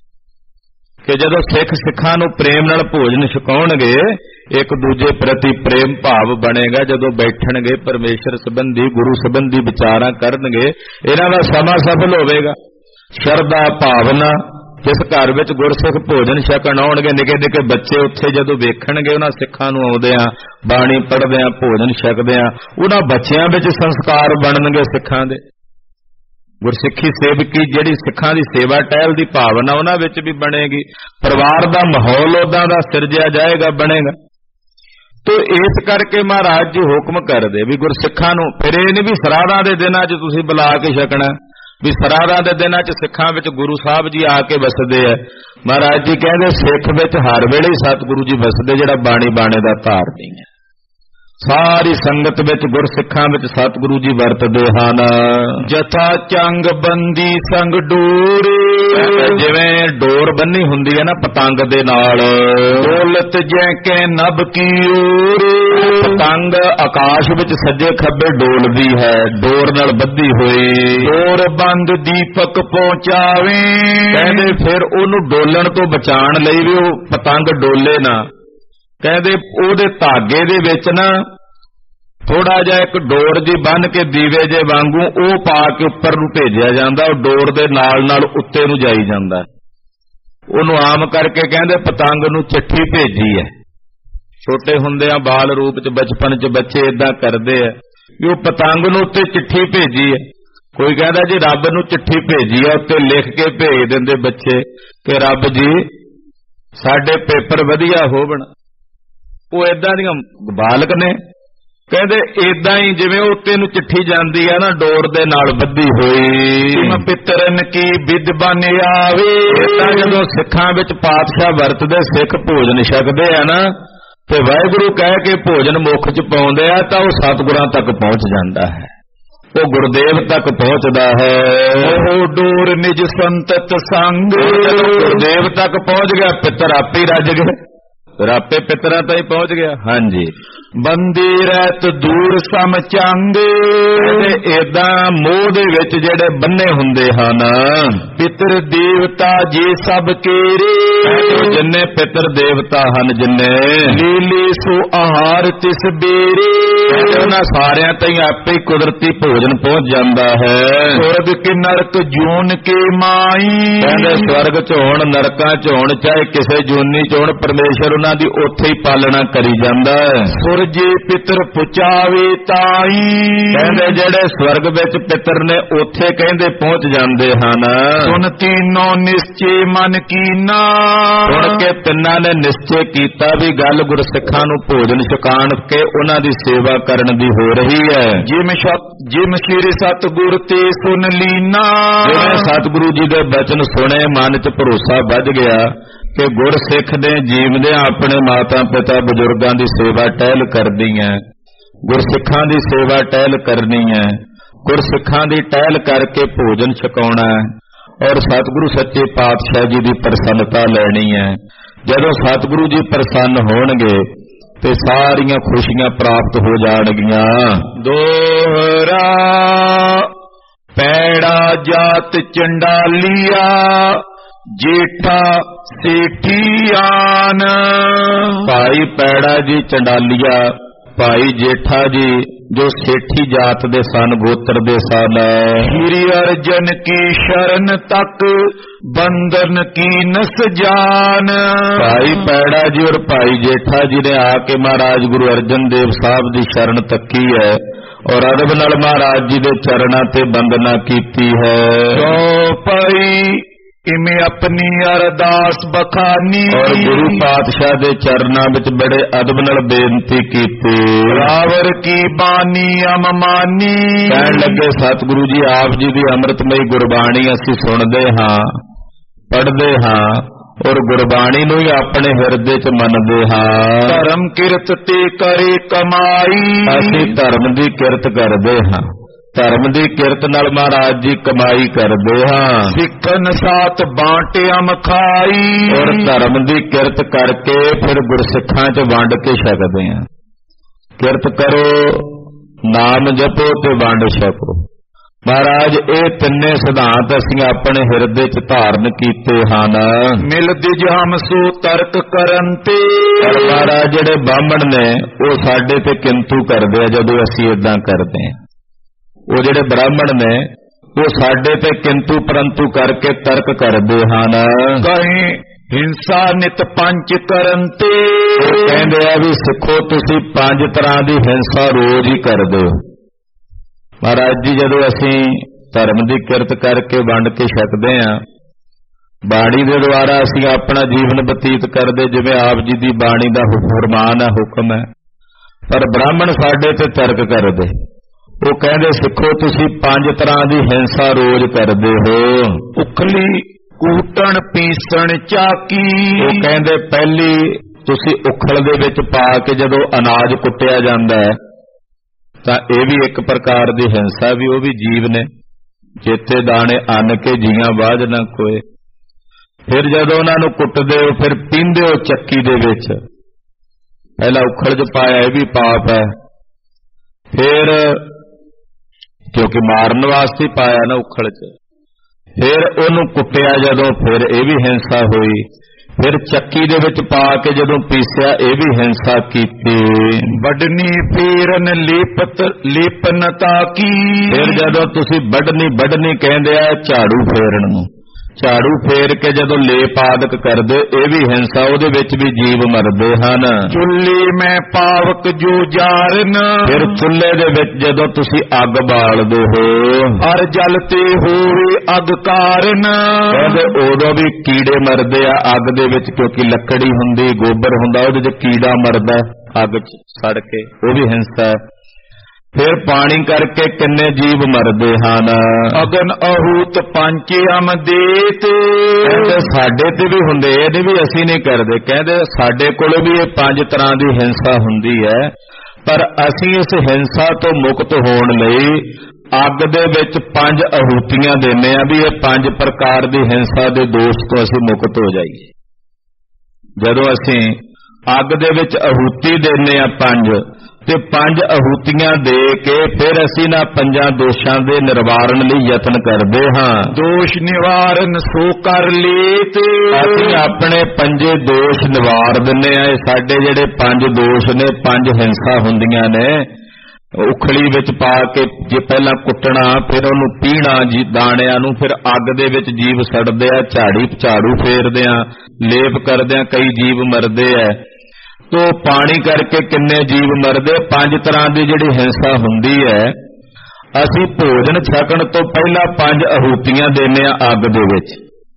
ਕਿ ਜਦੋਂ ਸਿੱਖ ਸਿੱਖਾਂ ਨੂੰ ਪ੍ਰੇਮ ਨਾਲ ਭੋਜਨ ਛਕਾਉਣਗੇ, ਇੱਕ ਦੂਜੇ ਪ੍ਰਤੀ ਪ੍ਰੇਮ ਭਾਵ ਬਣੇਗਾ। ਜਦੋਂ ਬੈਠਣਗੇ ਪਰਮੇਸ਼ਰ ਸੰਬੰਧੀ ਗੁਰੂ ਸੰਬੰਧੀ ਵਿਚਾਰਾਂ ਕਰਨਗੇ, ਇਹਨਾਂ ਦਾ ਸਮਾਂ ਸਫਲ ਹੋਵੇਗਾ। ਸ਼ਰਧਾ ਭਾਵਨਾ, ਜਿਸ ਘਰ ਵਿੱਚ ਗੁਰਸਿੱਖ ਭੋਜਨ ਛਕਣ ਆਉਣਗੇ, ਨਿੱਕੇ ਨਿੱਕੇ ਬੱਚੇ ਉੱਥੇ ਜਦੋਂ ਵੇਖਣਗੇ ਉਹਨਾਂ ਸਿੱਖਾਂ ਨੂੰ ਆਉਂਦਿਆਂ, ਬਾਣੀ ਪੜ੍ਹਦਿਆਂ, ਭੋਜਨ ਛਕਦਿਆਂ, ਉਹਨਾਂ ਬੱਚਿਆਂ ਵਿੱਚ ਸੰਸਕਾਰ ਬਣਨਗੇ ਸਿੱਖਾਂ ਦੇ। ਗੁਰਸਿੱਖੀ ਸੇਵਕੀ ਜਿਹੜੀ ਸਿੱਖਾਂ ਦੀ ਸੇਵਾ ਟਹਿਲ ਦੀ ਭਾਵਨਾ ਉਹਨਾਂ ਵਿੱਚ ਵੀ ਬਣੇਗੀ। ਪਰਿਵਾਰ ਦਾ ਮਾਹੌਲ ਉਦਾਂ ਦਾ ਸਿਰਜਿਆ ਜਾਏਗਾ, ਬਣੇਗਾ। ਤੋ ਇਸ ਕਰਕੇ ਮਹਾਰਾਜ ਜੀ ਹੁਕਮ ਕਰਦੇ ਵੀ ਗੁਰਸਿੱਖਾਂ ਨੂੰ, ਫਿਰ ਇਹ ਨਹੀਂ ਵੀ ਸਰਾਧਾਂ ਦੇ ਦਿਨਾਂ 'ਚ ਤੁਸੀਂ ਬੁਲਾ ਕੇ ਛਕਣਾ, ਵੀ ਸਰਾਧਾਂ ਦੇ ਦਿਨਾਂ 'ਚ ਸਿੱਖਾਂ ਵਿੱਚ ਗੁਰੂ ਸਾਹਿਬ ਜੀ ਆ ਕੇ ਵਸਦੇ ਆ। ਮਹਾਰਾਜ ਜੀ ਕਹਿੰਦੇ ਸਿੱਖ ਵਿੱਚ ਹਰ ਵੇਲੇ ਸਤਿਗੁਰੂ ਜੀ ਵਸਦੇ, ਜਿਹੜਾ ਬਾਣੀ ਬਾਣੇ ਦਾ ਧਾਰਨੀ ਹੈ। ਸਾਰੀ ਸੰਗਤ ਵਿੱਚ ਗੁਰਸਿੱਖਾਂ ਵਿੱਚ ਸਤਿਗੁਰੂ ਜੀ ਵਰਤਦੇ ਹਨ। ਜਥਾ ਚੰਗ ਬੰਦੀ ਸੰਗ ਡੋਰ, ਜਿਵੇਂ ਡੋਰ ਬੰਨੀ ਹੁੰਦੀ ਹੈ ਨਾ ਪਤੰਗ ਦੇ ਨਾਲ, ਦੌਲਤ ਜੈ ਕੇ ਨਭ ਕੀ ਓਰ, ਪਤੰਗ ਆਕਾਸ਼ ਵਿੱਚ ਸੱਜੇ ਖੱਬੇ ਡੋਲਦੀ ਹੈ, ਡੋਰ ਨਾਲ ਬੱਧੀ ਹੋਈ। ਡੋਰ ਬੰਦ ਦੀਪਕ ਪਹੁੰਚਾਵੇ, ਕਹਿੰਦੇ ਫਿਰ ਉਹਨੂੰ ਡੋਲਣ ਤੋਂ ਬਚਾਉਣ ਲਈ ਵੀ ਉਹ ਪਤੰਗ ਡੋਲੇ ਨਾ, ਕਹਿੰਦੇ ਉਹਦੇ ਧਾਗੇ ਦੇ ਵਿੱਚ ਨਾ ਥੋੜਾ ਜਿਹਾ ਇੱਕ ਡੋਰ ਜੀ ਬੰਨ ਕੇ ਦੀਵੇ ਜੇ ਵਾਂਗੂ ਉਹ ਪਾ ਕੇ ਉੱਪਰ ਨੂੰ ਭੇਜਿਆ ਜਾਂਦਾ। ਉਹ ਡੋਰ ਦੇ ਨਾਲ ਨਾਲ ਉੱਤੇ ਨੂੰ ਜਾਈ ਜਾਂਦਾ। ਉਹਨੂੰ ਆਮ ਕਰਕੇ ਕਹਿੰਦੇ ਪਤੰਗ ਨੂੰ ਚਿੱਠੀ ਭੇਜੀ ਹੈ। ਛੋਟੇ ਹੁੰਦਿਆਂ ਬਾਲ ਰੂਪ ਚ ਬਚਪਨ ਚ ਬੱਚੇ ਏਦਾਂ ਕਰਦੇ ਆ ਵੀ ਉਹ ਪਤੰਗ ਨੂੰ ਉੱਤੇ ਚਿੱਠੀ ਭੇਜੀ ਹੈ। ਕੋਈ ਕਹਿੰਦਾ ਜੀ ਰੱਬ ਨੂੰ ਚਿੱਠੀ ਭੇਜੀ ਹੈ, ਉੱਤੇ ਲਿਖ ਕੇ ਭੇਜ ਦਿੰਦੇ ਬੱਚੇ ਕਿ ਰੱਬ ਜੀ ਸਾਡੇ ਪੇਪਰ ਵਧੀਆ ਹੋਵਣ। ਉਹ ਏਦਾਂ ਦੀਆਂ ਬਾਲਕ ਨੇ, ਕਹਿੰਦੇ ਏਦਾਂ ਹੀ ਜਿਵੇਂ ਉੱਤੇ ਨੂੰ ਚਿੱਠੀ ਜਾਂਦੀ ਆ ਨਾ ਡੋਰ ਦੇ ਨਾਲ ਬੱਧੀ ਹੋਈ। ਪਿੱਤਰਨ ਕੀ ਵਿਦ ਬਨ ਆਵੇ, ਏਦਾਂ ਜਦੋਂ ਸਿੱਖਾਂ ਵਿੱਚ ਪਾਤਸ਼ਾਹ ਵਰਤਦੇ, ਸਿੱਖ ਭੋਜਨ ਛਕਦੇ ਆ ਨਾ ਤੇ ਵਾਹਿਗੁਰੂ ਕਹਿ ਕੇ ਭੋਜਨ ਮੁੱਖ ਚ ਪਾਉਂਦੇ ਆ ਤਾਂ ਉਹ ਸਤਿਗੁਰਾਂ ਤੱਕ ਪਹੁੰਚ ਜਾਂਦਾ ਹੈ, ਉਹ ਗੁਰਦੇਵ ਤੱਕ ਪਹੁੰਚਦਾ ਹੈ। ਉਹ ਡੋਰ ਨਿਜ ਸੰਤਤ ਸੰਗ, ਗੁਰਦੇਵ ਤੱਕ ਪਹੁੰਚ ਗਿਆ, ਪਿੱਤਰ ਆਪੇ ਹੀ ਰੱਜ ਗਏ, ਫਿਰ ਆਪੇ ਪਿੱਤਰਾਂ ਤਾਂ ਹੀ ਪਹੁੰਚ ਗਿਆ। ਹਾਂਜੀ, ਬੰਦੀ ਰਹਿਤ ਦੂਰ ਸਮ ਚੰਗ, ਏਦਾਂ ਮੋਹ ਦੇ ਵਿੱਚ ਜਿਹੜੇ ਬੰਨੇ ਹੁੰਦੇ ਹਨ। ਪਿਤਰ ਦੇਵਤਾ ਜੇ ਸਭ ਕੇਰੇ, ਜਿੰਨੇ ਪਿਤਰ ਦੇਵਤਾ ਹਨ ਜਿੰਨੇ, ਲੀਲੇ ਸੋ ਆਹਾਰ ਤਿਸ ਬੇਰੇ, ਉਹਨਾਂ ਸਾਰਿਆਂ ਤਾਈਂ ਆਪੇ ਕੁਦਰਤੀ ਭੋਜਨ ਪਹੁੰਚ ਜਾਂਦਾ ਹੈ। ਸਵਰਗ ਕੇ ਨਰਕ ਜੂਨ ਕੇ ਮਾਈ, ਕਹਿੰਦੇ ਸਵਰਗ ਚ ਹੋਣ ਨਰਕਾਂ ਚ ਹੋਣ ਚਾਹੇ ਕਿਸੇ ਜੂਨੀ ਚ ਹੋਣ, ਪਰਮੇਸ਼ਰ ਉਹਨਾਂ ਦੀ ਉੱਥੇ ਹੀ ਪਾਲਣਾ ਕਰੀ ਜਾਂਦਾ ਹੈ। ਜੇ ਪਿਤਰ ਪੁਚਾਵੇ ਤਾਈ, ਕਹਿੰਦੇ ਜਿਹੜੇ ਸਵਰਗ ਵਿੱਚ ਪਿਤਰ ਨੇ ਉੱਥੇ ਕਹਿੰਦੇ ਪਹੁੰਚ ਜਾਂਦੇ ਹਨ। ਸੁਨ ਤੀਨੋਂ ਨਿਸ਼ਚੇ ਮਨ ਕੀਨਾ, ਸੁਣ ਕੇ ਤਿੰਨਾਂ ਨੇ ਨਿਸ਼ਚੇ ਕੀਤਾ ਵੀ ਗੱਲ ਗੁਰਸਿੱਖਾਂ ਨੂੰ ਭੋਜਨ ਛਕਾਣ ਕੇ ਉਹਨਾਂ ਦੀ ਸੇਵਾ ਕਰਨ ਦੀ ਹੋ ਰਹੀ ਹੈ। ਜਿਮ ਜਿਮ ਸ਼੍ਰੀ ਸਤਿਗੁਰ ਤੇ ਸੁਨ ਲੀਨਾ, ਜਿਵੇਂ ਸਤਿਗੁਰੂ ਜੀ ਦੇ ਬਚਨ ਸੁਣੇ ਮਨ ਚ ਭਰੋਸਾ ਵੱਧ ਗਿਆ ਕਿ ਗੁਰਸਿੱਖ ਦੇ ਜੀਵਦਿਆਂ ਆਪਣੇ ਮਾਤਾ ਪਿਤਾ ਬਜ਼ੁਰਗਾਂ ਦੀ ਸੇਵਾ ਟਹਿਲ ਕਰਨੀ ਹੈ, ਗੁਰਸਿੱਖਾਂ ਦੀ ਸੇਵਾ ਟਹਿਲ ਕਰਨੀ ਹੈ, ਗੁਰਸਿੱਖਾਂ ਦੀ ਟਹਿਲ ਕਰਕੇ ਭੋਜਨ ਛਕਾਉਣਾ ਹੈ ਔਰ ਸਤਿਗੁਰੂ ਸੱਚੇ ਪਾਤਸ਼ਾਹ ਜੀ ਦੀ ਪ੍ਰਸੰਨਤਾ ਲੈਣੀ ਹੈ। ਜਦੋਂ ਸਤਿਗੁਰੂ ਜੀ ਪ੍ਰਸੰਨ ਹੋਣਗੇ ਤੇ ਸਾਰੀਆਂ ਖੁਸ਼ੀਆਂ ਪ੍ਰਾਪਤ ਹੋ ਜਾਣਗੀਆਂ। ਦੋਹਰਾ ਪੈੜਾ ਜਾਤ ਚੰਡਾਲੀਆ, ਜੇਠਾ ਸੇਠੀਆਨ। ਭਾਈ ਪੈੜਾ ਜੀ ਚੰਡਾਲੀਆ, ਭਾਈ ਜੇਠਾ ਜੀ ਜੋ ਸੇਠੀ ਜਾਤ ਦੇ ਸਨ, ਗੋਤਰ ਦੇ ਸਨ। ਸ੍ਰੀ ਅਰਜਨ ਕੀ ਸ਼ਰਨ ਤੱਕ ਬੰਦਨ ਕੀ ਨਸ ਜਾਨ। ਭਾਈ ਪੈੜਾ ਜੀ ਔਰ ਭਾਈ ਜੇਠਾ ਜੀ ਨੇ ਆ ਕੇ ਮਹਾਰਾਜ ਗੁਰੂ ਅਰਜਨ ਦੇਵ ਸਾਹਿਬ ਦੀ ਸ਼ਰਨ ਤੱਕੀ ਹੈ ਔਰ ਅਦਬ ਨਾਲ ਮਹਾਰਾਜ ਜੀ ਦੇ ਚਰਨਾਂ ਤੇ ਬੰਦਨਾ ਕੀਤੀ ਹੈ। ਸੋ ਭਾਈ ਇਵੇਂ ਆਪਣੀ ਅਰਦਾਸ ਬਖਾਨੀ, ਔਰ ਗੁਰੂ ਪਾਤਸ਼ਾਹ ਦੇ ਚਰਨਾਂ ਵਿੱਚ ਬੜੇ ਅਦਬ ਨਾਲ ਬੇਨਤੀ ਕੀਤੀ। ਰਾਵਰ ਕੀ ਬਾਣੀ ਅਮਮਾਨੀ, ਕਹਿਣ ਲੱਗੇ ਸਤਿਗੁਰੂ ਜੀ ਆਪ ਜੀ ਦੀ ਅੰਮ੍ਰਿਤਮਈ ਗੁਰਬਾਣੀ ਅਸੀਂ ਸੁਣਦੇ ਹਾਂ, ਪੜ੍ਹਦੇ ਹਾਂ ਔਰ ਗੁਰਬਾਣੀ ਨੂੰ ਹੀ ਆਪਣੇ ਹਿਰਦੇ ਚ ਮੰਨਦੇ ਹਾਂ। ਧਰਮ ਕਿਰਤ ਤੇ ਕਰੇ ਕਮਾਈ, ਅਸੀਂ ਧਰਮ ਦੀ ਕਿਰਤ ਕਰਦੇ ਹਾਂ, ਧਰਮ ਦੀ ਕਿਰਤ ਨਾਲ ਮਹਾਰਾਜ ਜੀ ਕਮਾਈ ਕਰਦੇ ਹਾਂ। ਸਿੱਖਨ ਸਾਥ ਬਾਟਿਆ ਮਖਾਈ। ਔਰ ਧਰਮ ਦੀ ਕਿਰਤ ਕਰਕੇ ਫਿਰ ਗੁਰਸਿੱਖਾਂ 'ਚ ਵੰਡ ਕੇ ਛਕਦੇ ਹਾਂ। ਕਿਰਤ ਕਰੋ, ਨਾਮ ਜਪੋ ਤੇ ਵੰਡ ਛਕੋ। ਮਹਾਰਾਜ ਇਹ ਤਿੰਨੇ ਸਿਧਾਂਤ ਅਸੀਂ ਆਪਣੇ ਹਿਰਦੇ 'ਚ ਧਾਰਨ ਕੀਤੇ ਹਨ। ਮਿਲ ਦਿਜਹਮ ਸੋ ਤਰਕ ਕਰਨ ਤੇ। ਪਰ ਮਹਾਰਾਜ ਜਿਹੜੇ ਬਾਹਮਣ ਨੇ ਉਹ ਸਾਡੇ ਤੇ ਕਿੰਤੂ ਕਰਦੇ ਆ ਜਦੋਂ ਅਸੀਂ ਇਦਾਂ ਕਰਦੇ ਹਾਂ। ਉਹ ਜਿਹੜੇ ਬ੍ਰਾਹਮਣ ਨੇ ਉਹ ਸਾਡੇ ਤੇ ਕਿੰਤੂ ਪਰੰਤੂ ਕਰਕੇ ਤਰਕ ਕਰਦੇ ਹਨ। ਕਹੀਂ ਹਿੰਸਾ ਨਿਤ ਪੰਜ ਕਰਨ ਤੇ। ਕਹਿੰਦੇ ਆ ਵੀ ਸਿੱਖੋ ਤੁਸੀਂ ਪੰਜ ਤਰ੍ਹਾਂ ਦੀ ਹਿੰਸਾ ਰੋਜ਼ ਹੀ ਕਰਦੇ ਹੋ। ਮਹਾਰਾਜ ਜੀ ਜਦੋਂ ਅਸੀਂ ਧਰਮ ਦੀ ਕਿਰਤ ਕਰਕੇ ਵੰਡ ਕੇ ਛਕਦੇ ਹਾਂ, ਬਾਣੀ ਦੇ ਦੁਆਰਾ ਅਸੀਂ ਆਪਣਾ ਜੀਵਨ ਬਤੀਤ ਕਰਦੇ ਜਿਵੇਂ ਆਪ ਜੀ ਦੀ ਬਾਣੀ ਦਾ ਫਰਮਾਨ ਹੈ, ਹੁਕਮ ਹੈ। ਪਰ ਬ੍ਰਾਹਮਣ ਸਾਡੇ ਤੇ ਤਰਕ ਕਰਦੇ। ਉਹ ਕਹਿੰਦੇ ਸਿੱਖੋ ਤੁਸੀਂ ਪੰਜ ਤਰ੍ਹਾਂ ਦੀ ਹਿੰਸਾ ਰੋਜ਼ ਕਰਦੇ ਹੋ। ਉਖਲੀ ਕੂਟਣ ਪੀਸਣ ਚਾਕੀ। ਉਹ ਕਹਿੰਦੇ ਪਹਿਲੀ ਤੁਸੀਂ ਉਖਲ ਦੇ ਵਿੱਚ ਪਾ ਕੇ ਜਦੋਂ ਅਨਾਜ ਕੁੱਟਿਆ ਜਾਂਦਾ ਹੈ ਤਾਂ ਇਹ ਵੀ ਇੱਕ ਪ੍ਰਕਾਰ ਦੀ ਹਿੰਸਾ, ਵੀ ਉਹ ਵੀ ਜੀਵ ਨੇ। ਚੇਤੇ ਦਾਣੇ ਅੰਨ ਕੇ ਜੀਆਂ ਬਾਝ ਨਾ ਕੋਏ। ਫਿਰ ਜਦੋਂ ਉਹਨਾਂ ਨੂੰ ਕੁੱਟਦੇ ਹੋ ਫਿਰ ਪੀਂਦੇ ਹੋ ਚੱਕੀ ਦੇ ਵਿੱਚ। ਪਹਿਲਾਂ ਉਖਲ 'ਚ ਪਾਇਆ ਇਹ ਵੀ ਪਾਪ ਹੈ। ਫਿਰ ਕਿਉਂਕਿ ਮਾਰਨ ਵਾਸਤੇ ਪਾਇਆ ਨਾ ਉਖਲ 'ਚ, ਫਿਰ ਉਹਨੂੰ ਕੁੱਟਿਆ ਜਦੋਂ ਫਿਰ ਇਹ ਵੀ ਹਿੰਸਾ ਹੋਈ। ਫਿਰ ਚੱਕੀ ਦੇ ਵਿੱਚ ਪਾ ਕੇ ਜਦੋਂ ਪੀਸਿਆ ਇਹ ਵੀ ਹਿੰਸਾ ਕੀਤੀ। ਵੱਢਣੀ ਫੇਰਨ ਲੇਪਤ ਲੇਪਨਤਾ ਕੀ। ਫਿਰ ਜਦੋਂ ਤੁਸੀਂ ਵੱਢਣੀ ਵੱਢਣੀ ਕਹਿੰਦੇ ਆ ਝਾੜੂ ਫੇਰਨ ਨੂੰ, ਝਾੜੂ ਫੇਰ ਕੇ ਜਦੋਂ ਲੇਪ ਆਦਿਕ ਕਰਦੇ ਇਹ ਵੀ ਹਿੰਸਾ, ਉਹਦੇ ਵਿੱਚ ਵੀ ਜੀਵ ਮਰਦੇ ਹਨ। ਚੁੱਲ੍ਹੇ ਮੈਂ ਪਾਵਕ ਜੋ ਜਾਰਨ। ਫਿਰ ਚੁੱਲ੍ਹੇ ਦੇ ਵਿੱਚ ਜਦੋਂ ਤੁਸੀਂ ਅੱਗ ਬਾਲਦੇ ਹੋ, ਹਰ ਜਲ ਤੇ ਹੋਵੇ ਅੱਗ ਕਾਰਨ। ਕਹਿੰਦੇ ਉਦੋਂ ਵੀ ਕੀੜੇ ਮਰਦੇ ਆ ਅੱਗ ਦੇ ਵਿੱਚ, ਕਿਉਂਕਿ ਲੱਕੜੀ ਹੁੰਦੀ, ਗੋਬਰ ਹੁੰਦਾ, ਉਹਦੇ 'ਚ ਕੀੜਾ ਮਰਦਾ ਅੱਗ 'ਚ ਸੜ ਕੇ, ਉਹ ਵੀ ਹਿੰਸਾ ਹੈ। ਫਿਰ ਪਾਣੀ ਕਰਕੇ ਕਿੰਨੇ ਜੀਵ ਮਰਦੇ ਹਨ। ਅਗਨ ਅਹੂਤ ਪੰਚਿਅਮ ਦੇਤ। ਕਹਿੰਦੇ ਸਾਡੇ ਤੇ ਵੀ ਹੁੰਦੇ, ਇਹ ਨਹੀਂ ਵੀ ਅਸੀਂ ਨਹੀਂ ਕਰਦੇ। ਕਹਿੰਦੇ ਸਾਡੇ ਕੋਲ ਵੀ ਇਹ ਪੰਜ ਤਰ੍ਹਾਂ ਦੀ ਹਿੰਸਾ ਹੁੰਦੀ ਹੈ, ਪਰ ਅਸੀਂ ਇਸ ਹਿੰਸਾ ਤੋਂ ਮੁਕਤ ਹੋਣ ਲਈ ਅੱਗ ਦੇ ਵਿੱਚ ਪੰਜ ਅਹੂਤੀਆਂ ਦਿੰਦੇ ਆ ਵੀ ਇਹ ਪੰਜ ਪ੍ਰਕਾਰ ਦੀ ਹਿੰਸਾ ਦੇ ਦੋਸ਼ ਤੋਂ ਅਸੀਂ ਮੁਕਤ ਹੋ ਜਾਈਏ। ਜਦੋਂ ਅਸੀਂ ਅੱਗ ਦੇ ਵਿੱਚ ਅਹੂਤੀ ਦਿੰਦੇ ਆ ਪੰਜ, ਤੇ ਪੰਜ ਅਹੂਤੀਆਂ ਦੇ ਕੇ ਫਿਰ ਅਸੀਂ ਨਾ ਪੰਜਾਂ ਦੋਸ਼ਾਂ ਦੇ ਨਿਵਾਰਨ ਲਈ ਯਤਨ ਕਰਦੇ ਹਾਂ। ਦੋਸ਼ ਨਿਵਾਰਨ ਸੋ ਕਰ ਲੇਤ। ਅਸੀਂ ਆਪਣੇ ਪੰਜੇ ਦੋਸ਼ ਨਿਵਾਰ ਦਿੰਦੇ ਆ। ਇਹ ਸਾਡੇ ਜਿਹੜੇ ਪੰਜ ਦੋਸ਼ ਨੇ, ਪੰਜ ਹਿੰਸਾ ਹੁੰਦੀਆਂ ਨੇ। ਉਖਲੀ ਵਿੱਚ ਪਾ ਕੇ ਜੇ ਪਹਿਲਾਂ ਕੁੱਟਣਾ, ਫਿਰ ਉਹਨੂੰ ਪੀਣਾ ਜੀ ਦਾਣਿਆਂ ਨੂੰ, ਫਿਰ ਅੱਗ ਦੇ ਵਿੱਚ ਜੀਵ ਸੜਦੇ ਆ, ਝਾੜੀ ਝਾੜੂ ਫੇਰਦੇ ਆ, ਲੇਪ ਕਰਦੇ ਆ, ਕਈ ਜੀਵ ਮਰਦੇ ਆ। ਤੋ ਪਾਣੀ ਕਰਕੇ ਕਿੰਨੇ ਜੀਵ ਮਰਦੇ। ਪੰਜ ਤਰ੍ਹਾਂ ਦੀ ਜਿਹੜੀ ਹਿੰਸਾ ਹੁੰਦੀ ਹੈ, ਅਸੀਂ ਭੋਜਨ ਛਕਣ ਤੋਂ ਪਹਿਲਾਂ ਪੰਜ ਅਹੂਤੀਆਂ ਦਿੰਦੇ ਆ ਅੱਗ ਦੇ ਵਿੱਚ,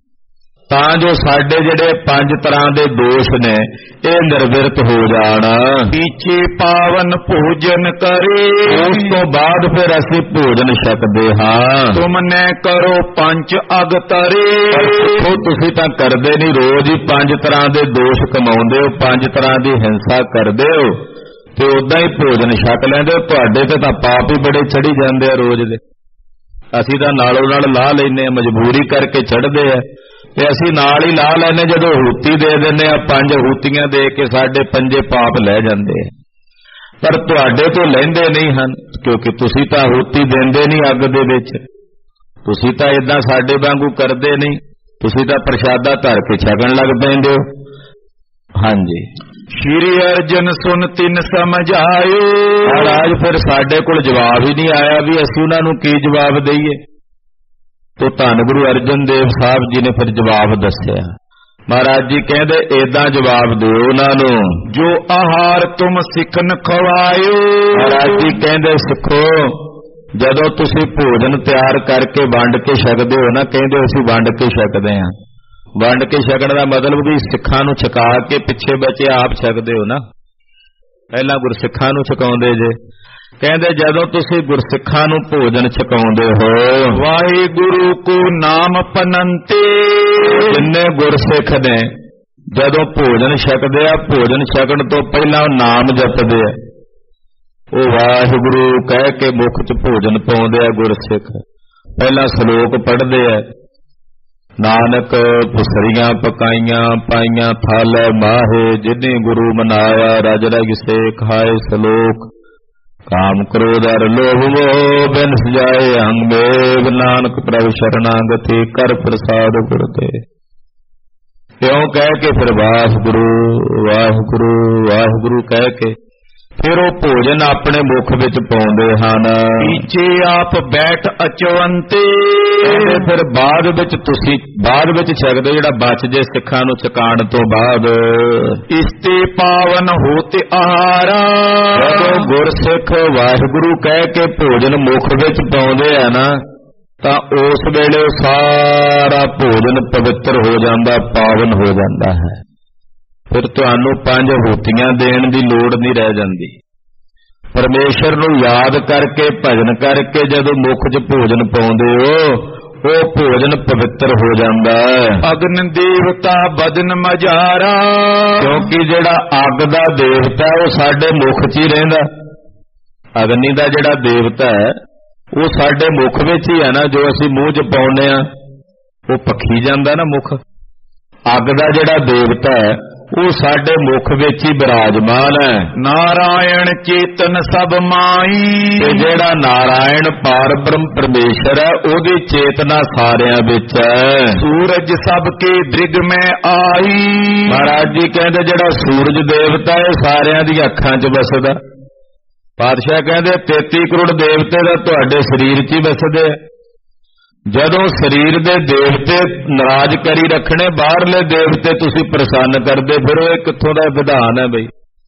ਤਾਂ ਜੋ ਸਾਡੇ ਜਿਹੜੇ ਪੰਜ ਤਰ੍ਹਾਂ ਦੇ ਦੋਸ਼ ਨੇ ਇਹ ਨਿਰਵਿਰਤ ਹੋ ਜਾਣ। ਪੀਛੇ ਪਾਵਨ ਭੋਜਨ ਕਰੇ। ਉਸ ਤੋਂ ਬਾਅਦ ਫਿਰ ਅਸੀਂ ਭੋਜਨ ਛਕਦੇ ਹਾਂ। ਤੁਮ ਨੇ ਕਰੋ ਪੰਜ ਅਗ ਤਰੇ। ਉਹ ਤੁਸੀਂ ਤਾਂ ਕਰਦੇ ਨਹੀਂ, ਰੋਜ਼ ਹੀ ਪੰਜ ਤਰ੍ਹਾਂ ਦੇ ਦੋਸ਼ ਕਮਾਉਂਦੇ ਹੋ, ਪੰਜ ਤਰ੍ਹਾਂ ਦੀ ਹਿੰਸਾ ਕਰਦੇ ਹੋ ਤੇ ਉਦਾਂ ਹੀ ਭੋਜਨ ਛਕ ਲੈਂਦੇ ਹੋ। ਤੁਹਾਡੇ ਤੇ ਤਾਂ ਪਾਪ ਹੀ ਬੜੇ ਚੜੀ ਜਾਂਦੇ ਆ ਰੋਜ਼ ਦੇ। ਅਸੀਂ ਤਾਂ ਨਾਲੋਂ ਨਾਲ ਲਾਹ ਲੈਂਦੇ ਆ, ਮਜਬੂਰੀ ਕਰਕੇ ਚੜ੍ਹਦੇ ਆ, ਤੇ ਅਸੀਂ ਨਾਲ ਹੀ ਲਾ ਲੈਨੇ। ਜਦੋਂ ਹੂਤੀ ਦੇ ਦਿੰਦੇ ਆ, ਪੰਜ ਹੂਤੀਆਂ ਦੇ ਕੇ ਸਾਡੇ ਪੰਜੇ ਪਾਪ ਲੈ ਜਾਂਦੇ ਆ। ਪਰ ਤੁਹਾਡੇ ਤੋਂ ਲੈਂਦੇ ਨਹੀਂ ਹਨ, ਕਿਉਂਕਿ ਤੁਸੀਂ ਤਾਂ ਹੂਤੀ ਦਿੰਦੇ ਨਹੀਂ ਅੱਗ ਦੇ ਵਿੱਚ। ਤੁਸੀਂ ਤਾਂ ਇਦਾਂ ਸਾਡੇ ਵਾਂਗੂ ਕਰਦੇ ਨਹੀਂ, ਤੁਸੀਂ ਤਾਂ ਪ੍ਰਸ਼ਾਦਾ ਧਰ ਕੇ ਛਕਣ ਲੱਗ ਪੈਂਦੇ ਹੋ। ਹਾਂਜੀ, ਸ਼੍ਰੀ ਅਰਜਨ ਸੁਨ ਤਿਨ ਸਮਝਾਇਓ। ਮਹਾਰਾਜ ਫਿਰ ਸਾਡੇ ਕੋਲ ਜਵਾਬ ਹੀ ਨਹੀਂ ਆਇਆ ਵੀ ਅਸੀਂ ਉਹਨਾਂ ਨੂੰ ਕੀ ਜਵਾਬ ਦਈਏ। ਤੋ ਧੰਨ ਗੁਰੂ ਅਰਜਨ ਦੇਵ ਸਾਹਿਬ ਜੀ ਨੇ ਫਿਰ ਜਵਾਬ ਦੱਸਿਆ। ਮਹਾਰਾਜ ਜੀ ਕਹਿੰਦੇ ਏਦਾਂ ਜਵਾਬ ਦਿਓ ਉਹਨਾਂ ਨੂੰ, ਜੋ ਆਹਾਰ ਤੁਮ ਸਿੱਖਨ ਖਵਾਇਓ। ਮਹਾਰਾਜ ਜੀ ਕਹਿੰਦੇ ਸਿੱਖੋ, ਜਦੋਂ ਤੁਸੀਂ ਭੋਜਨ ਤਿਆਰ ਕਰਕੇ ਵੰਡ ਕੇ ਛਕਦੇ ਹੋ ਨਾ, ਕਹਿੰਦੇ ਅਸੀਂ ਵੰਡ ਕੇ ਛਕਦੇ ਹਾਂ। ਵੰਡ ਕੇ ਛਕਣ ਦਾ ਮਤਲਬ ਵੀ ਸਿੱਖਾਂ ਨੂੰ ਛਕਾ ਕੇ ਪਿੱਛੇ ਬਚੇ ਆਪ ਛਕਦੇ ਹੋ ਨਾ, ਪਹਿਲਾਂ ਗੁਰਸਿੱਖਾਂ ਨੂੰ ਛਕਾਉਂਦੇ ਜੇ। ਕਹਿੰਦੇ ਜਦੋਂ ਤੁਸੀਂ ਗੁਰਸਿੱਖਾਂ ਨੂੰ ਭੋਜਨ ਛਕਾਉਂਦੇ ਹੋ, ਵਾਹਿਗੁਰੂ ਕੋ ਨਾਮ ਪਨੰਤੇ। ਜਿੰਨੇ ਗੁਰਸਿੱਖ ਨੇ ਜਦੋਂ ਭੋਜਨ ਛਕਦੇ ਆ, ਭੋਜਨ ਛਕਣ ਤੋਂ ਪਹਿਲਾਂ ਨਾਮ ਜਪਦੇ ਆ। ਉਹ ਵਾਹਿਗੁਰੂ ਕਹਿ ਕੇ ਮੁਖ ਚ ਭੋਜਨ ਪਾਉਂਦੇ ਆ ਗੁਰਸਿੱਖ। ਪਹਿਲਾਂ ਸ਼ਲੋਕ ਪੜ੍ਹਦੇ ਆ, ਨਾਨਕ ਪੁਸਰੀਆਂ ਪਕਾਈਆਂ ਪਾਈਆਂ ਥਾਲੇ ਮਾਹੇ, ਜਿਨੇ ਗੁਰੂ ਮਨਾਇਆ ਰਜ ਰਜ ਸੇ ਖਾਏ ਸ਼ਲੋਕ। ਕਾਮ ਕ੍ਰੋਧ ਅਰ ਲੋਭ ਮੋਹ ਬਿਨ ਸਜਾਏ ਅੰਗ ਮੇਵ, ਨਾਨਕ ਪ੍ਰਭ ਸ਼ਰਨਾਗਤੀ ਕਰ ਪ੍ਰਸਾਦ ਗੁਰ ਦੇ। ਇਉਂ ਕਹਿ ਕੇ ਫਿਰ ਵਾਹਿਗੁਰੂ ਵਾਹਿਗੁਰੂ ਵਾਹਿਗੁਰੂ ਕਹਿ ਕੇ ਫਿਰ ਉਹ ਭੋਜਨ ਆਪਣੇ ਮੁਖ ਵਿੱਚ ਪਾਉਂਦੇ ਹਨ। ਪੀਛੇ ਆਪ ਬੈਠ ਅਚਵੰਤੇ, ਫਿਰ ਬਾਅਦ ਵਿੱਚ ਤੁਸੀਂ ਬਾਅਦ ਵਿੱਚ ਛਕਦੇ ਜਿਹੜਾ ਬਚ ਜੇ ਸਿੱਖਾਂ ਨੂੰ ਚਕਾਣ ਤੋਂ ਬਾਅਦ। ਇਸਤੇ ਪਾਵਨ ਹੋਤੇ ਆਹਾਰਾ, ਜਦੋਂ ਗੁਰਸਿੱਖ ਵਾਹਿਗੁਰੂ ਕਹਿ ਕੇ ਭੋਜਨ ਮੁਖ ਵਿੱਚ ਪਾਉਂਦੇ ਆ ਨਾ, ਤਾਂ ਉਸ ਵੇਲੇ ਸਾਰਾ ਭੋਜਨ ਪਵਿੱਤਰ ਹੋ ਜਾਂਦਾ, ਪਾਵਨ ਹੋ ਜਾਂਦਾ ਹੈ। ਫਿਰ ਤੁਹਾਨੂੰ ਪੰਜ ਹੂਤੀਆਂ ਦੇਣ ਦੀ ਲੋੜ ਨਹੀਂ ਰਹਿ ਜਾਂਦੀ। ਪਰਮੇਸ਼ਰ ਨੂੰ ਯਾਦ ਕਰਕੇ ਭਜਨ ਕਰਕੇ ਜਦੋਂ ਮੁਖ 'ਚ ਭੋਜਨ ਪਾਉਂਦੇ ਹੋ, ਉਹ ਭੋਜਨ ਪਵਿੱਤਰ ਹੋ ਜਾਂਦਾ ਹੈ। ਅਗਨ ਦੇਵਤਾ ਬਦਨ ਮਜਾਰਾ, ਕਿਉਂਕਿ ਜਿਹੜਾ ਅੱਗ ਦਾ ਦੇਵਤਾ ਉਹ ਸਾਡੇ ਮੁਖ 'ਚ ਹੀ ਰਹਿੰਦਾ। ਅਗਨੀ ਦਾ ਜਿਹੜਾ ਦੇਵਤਾ ਹੈ ਉਹ ਸਾਡੇ ਮੁਖ ਵਿੱਚ ਹੀ ਹੈ ਨਾ, ਜੋ ਅਸੀਂ ਮੂੰਹ 'ਚ ਪਾਉਂਦੇ ਆ ਉਹ ਪੱਖੀ ਜਾਂਦਾ ਨਾ ਮੁਖ। ਅੱਗ ਦਾ ਜਿਹੜਾ ਦੇਵਤਾ ਹੈ ਉਹ ਸਾਡੇ ਮੁਖ ਵਿੱਚ ਹੀ ਬਿਰਾਜਮਾਨ ਹੈ। ਨਾਰਾਇਣ ਚੇਤਨ ਸਭ ਮਾਈ, ਤੇ ਜਿਹੜਾ ਨਾਰਾਇਣ ਪਾਰ ਬ੍ਰਹਮ ਪਰਮੇਸ਼ਰ ਹੈ ਉਹਦੀ ਚੇਤਨਾ ਸਾਰਿਆਂ ਵਿੱਚ ਹੈ। ਸੂਰਜ ਸਭ ਕੇ ਦ੍ਰਿਗ ਮੈਂ ਆਈ, ਮਹਾਰਾਜ ਜੀ ਕਹਿੰਦੇ ਜਿਹੜਾ ਸੂਰਜ ਦੇਵਤਾ ਹੈ ਸਾਰਿਆਂ ਦੀ ਅੱਖਾਂ 'ਚ ਵਸਦਾ। ਪਾਤਸ਼ਾਹ ਕਹਿੰਦੇ ਤੇਤੀ ਕਰੋੜ ਦੇਵਤੇ ਦਾ ਤੁਹਾਡੇ ਸਰੀਰ 'ਚ ਹੀ ਵਸਦੇ ਆ। ਜਦੋਂ ਸਰੀਰ ਦੇ ਦੇਵਤੇ ਨਾਰਾਜ਼ ਕਰੀ ਰੱਖਣੇ, ਬਾਹਰਲੇ ਦੇਵਤੇ ਤੁਸੀਂ ਪ੍ਰਸੰਨ ਕਰਦੇ, ਫਿਰ ਉਹ ਕਿੱਥੋਂ ਦਾ ਵਿਧਾਨ ਹੈ ਬਈ?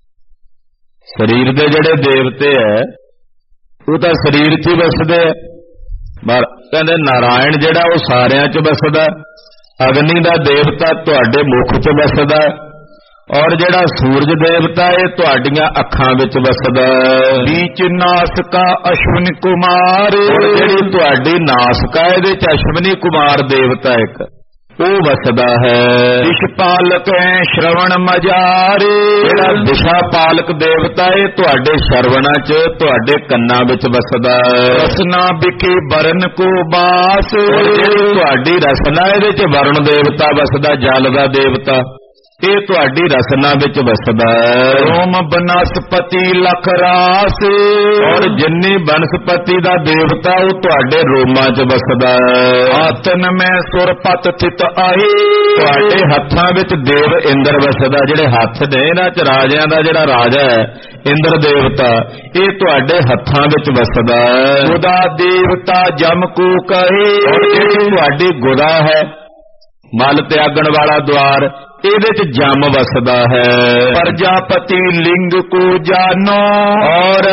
ਸਰੀਰ ਦੇ ਜਿਹੜੇ ਦੇਵਤੇ ਹੈ ਉਹ ਤਾਂ ਸਰੀਰ 'ਚ ਹੀ ਵਸਦੇ ਆ। ਪਰ ਕਹਿੰਦੇ ਨਾਰਾਇਣ ਜਿਹੜਾ ਉਹ ਸਾਰਿਆਂ 'ਚ ਵਸਦਾ। ਅਗਨੀ ਦਾ ਦੇਵਤਾ ਤੁਹਾਡੇ ਮੁਖ 'ਚ ਵਸਦਾ, ਔਰ ਜਿਹੜਾ ਸੂਰਜ ਦੇਵਤਾ ਇਹ ਤੁਹਾਡੀਆਂ ਅੱਖਾਂ ਵਿੱਚ ਵਸਦਾ। ਬੀਚ ਨਾਸਕਾ ਅਸ਼ਵਨੀ ਕੁਮਾਰ, ਜਿਹੜੀ ਤੁਹਾਡੀ ਨਾਸਕਾ ਇਹਦੇ 'ਚ ਅਸ਼ਵਨੀ ਕੁਮਾਰ ਦੇਵਤਾ ਇੱਕ ਉਹ ਵਸਦਾ ਹੈ। ਦਿਸ਼ ਪਾਲਕ ਹੈ ਸ਼ਰਵਣ ਮਜਾਰੇ, ਜਿਹੜਾ ਦਿਸ਼ਾ ਪਾਲਕ ਦੇਵਤਾ ਇਹ ਤੁਹਾਡੇ ਸ਼ਰਵਣਾਂ 'ਚ ਤੁਹਾਡੇ ਕੰਨਾਂ ਵਿੱਚ ਵਸਦਾ। ਰਸਨਾ ਵਿਖੇ ਵਰਨ ਕੋ ਬਾਸ, ਜਿਹੜੀ ਤੁਹਾਡੀ ਰਸਨਾ ਇਹਦੇ 'ਚ ਵਰਣ ਦੇਵਤਾ ਵਸਦਾ, ਜਲ ਦਾ ਦੇਵਤਾ ਇਹ ਤੁਹਾਡੀ ਰਸਨਾ ਵਿੱਚ ਵਸਦਾ ਹੈ। ਰੋਮ ਬਨਸਪਤੀ ਲਖ ਰਾਸ, ਔਰ ਜਿੰਨੀ ਬਨਸਪਤੀ ਦਾ ਦੇਵਤਾ ਉਹ ਤੁਹਾਡੇ ਰੋਮਾਂ 'ਚ ਵਸਦਾ ਹੈ। ਆਤਨ ਮੈਂ ਸੁਰਪਤ ਥਿਤ ਆਏ, ਤੁਹਾਡੇ ਹੱਥਾਂ ਵਿੱਚ ਦੇਵ ਇੰਦਰ ਵਸਦਾ। ਜਿਹੜੇ ਹੱਥ ਨੇ ਇਹਨਾਂ 'ਚ ਰਾਜਿਆਂ ਦਾ ਜਿਹੜਾ ਰਾਜਾ ਹੈ ਇੰਦਰ ਦੇਵਤਾ ਇਹ ਤੁਹਾਡੇ ਹੱਥਾਂ ਵਿੱਚ ਵਸਦਾ ਹੈ। ਗੁਦਾ ਦੇਵਤਾ ਜਮ ਕੋ ਕਹੇ, ਔਰ ਜਿਹੜੀ ਤੁਹਾਡੀ ਗੁਦਾ ਹੈ ਮਲ ਤਿਆਗਣ ਵਾਲਾ ਦੁਆਰ ਇਹਦੇ 'ਚ ਜਮ ਵਸਦਾ ਹੈ। ਪ੍ਰਜਾਪਤੀ ਲਿੰਗ ਕੋ ਜਾਨੋ, ਔਰ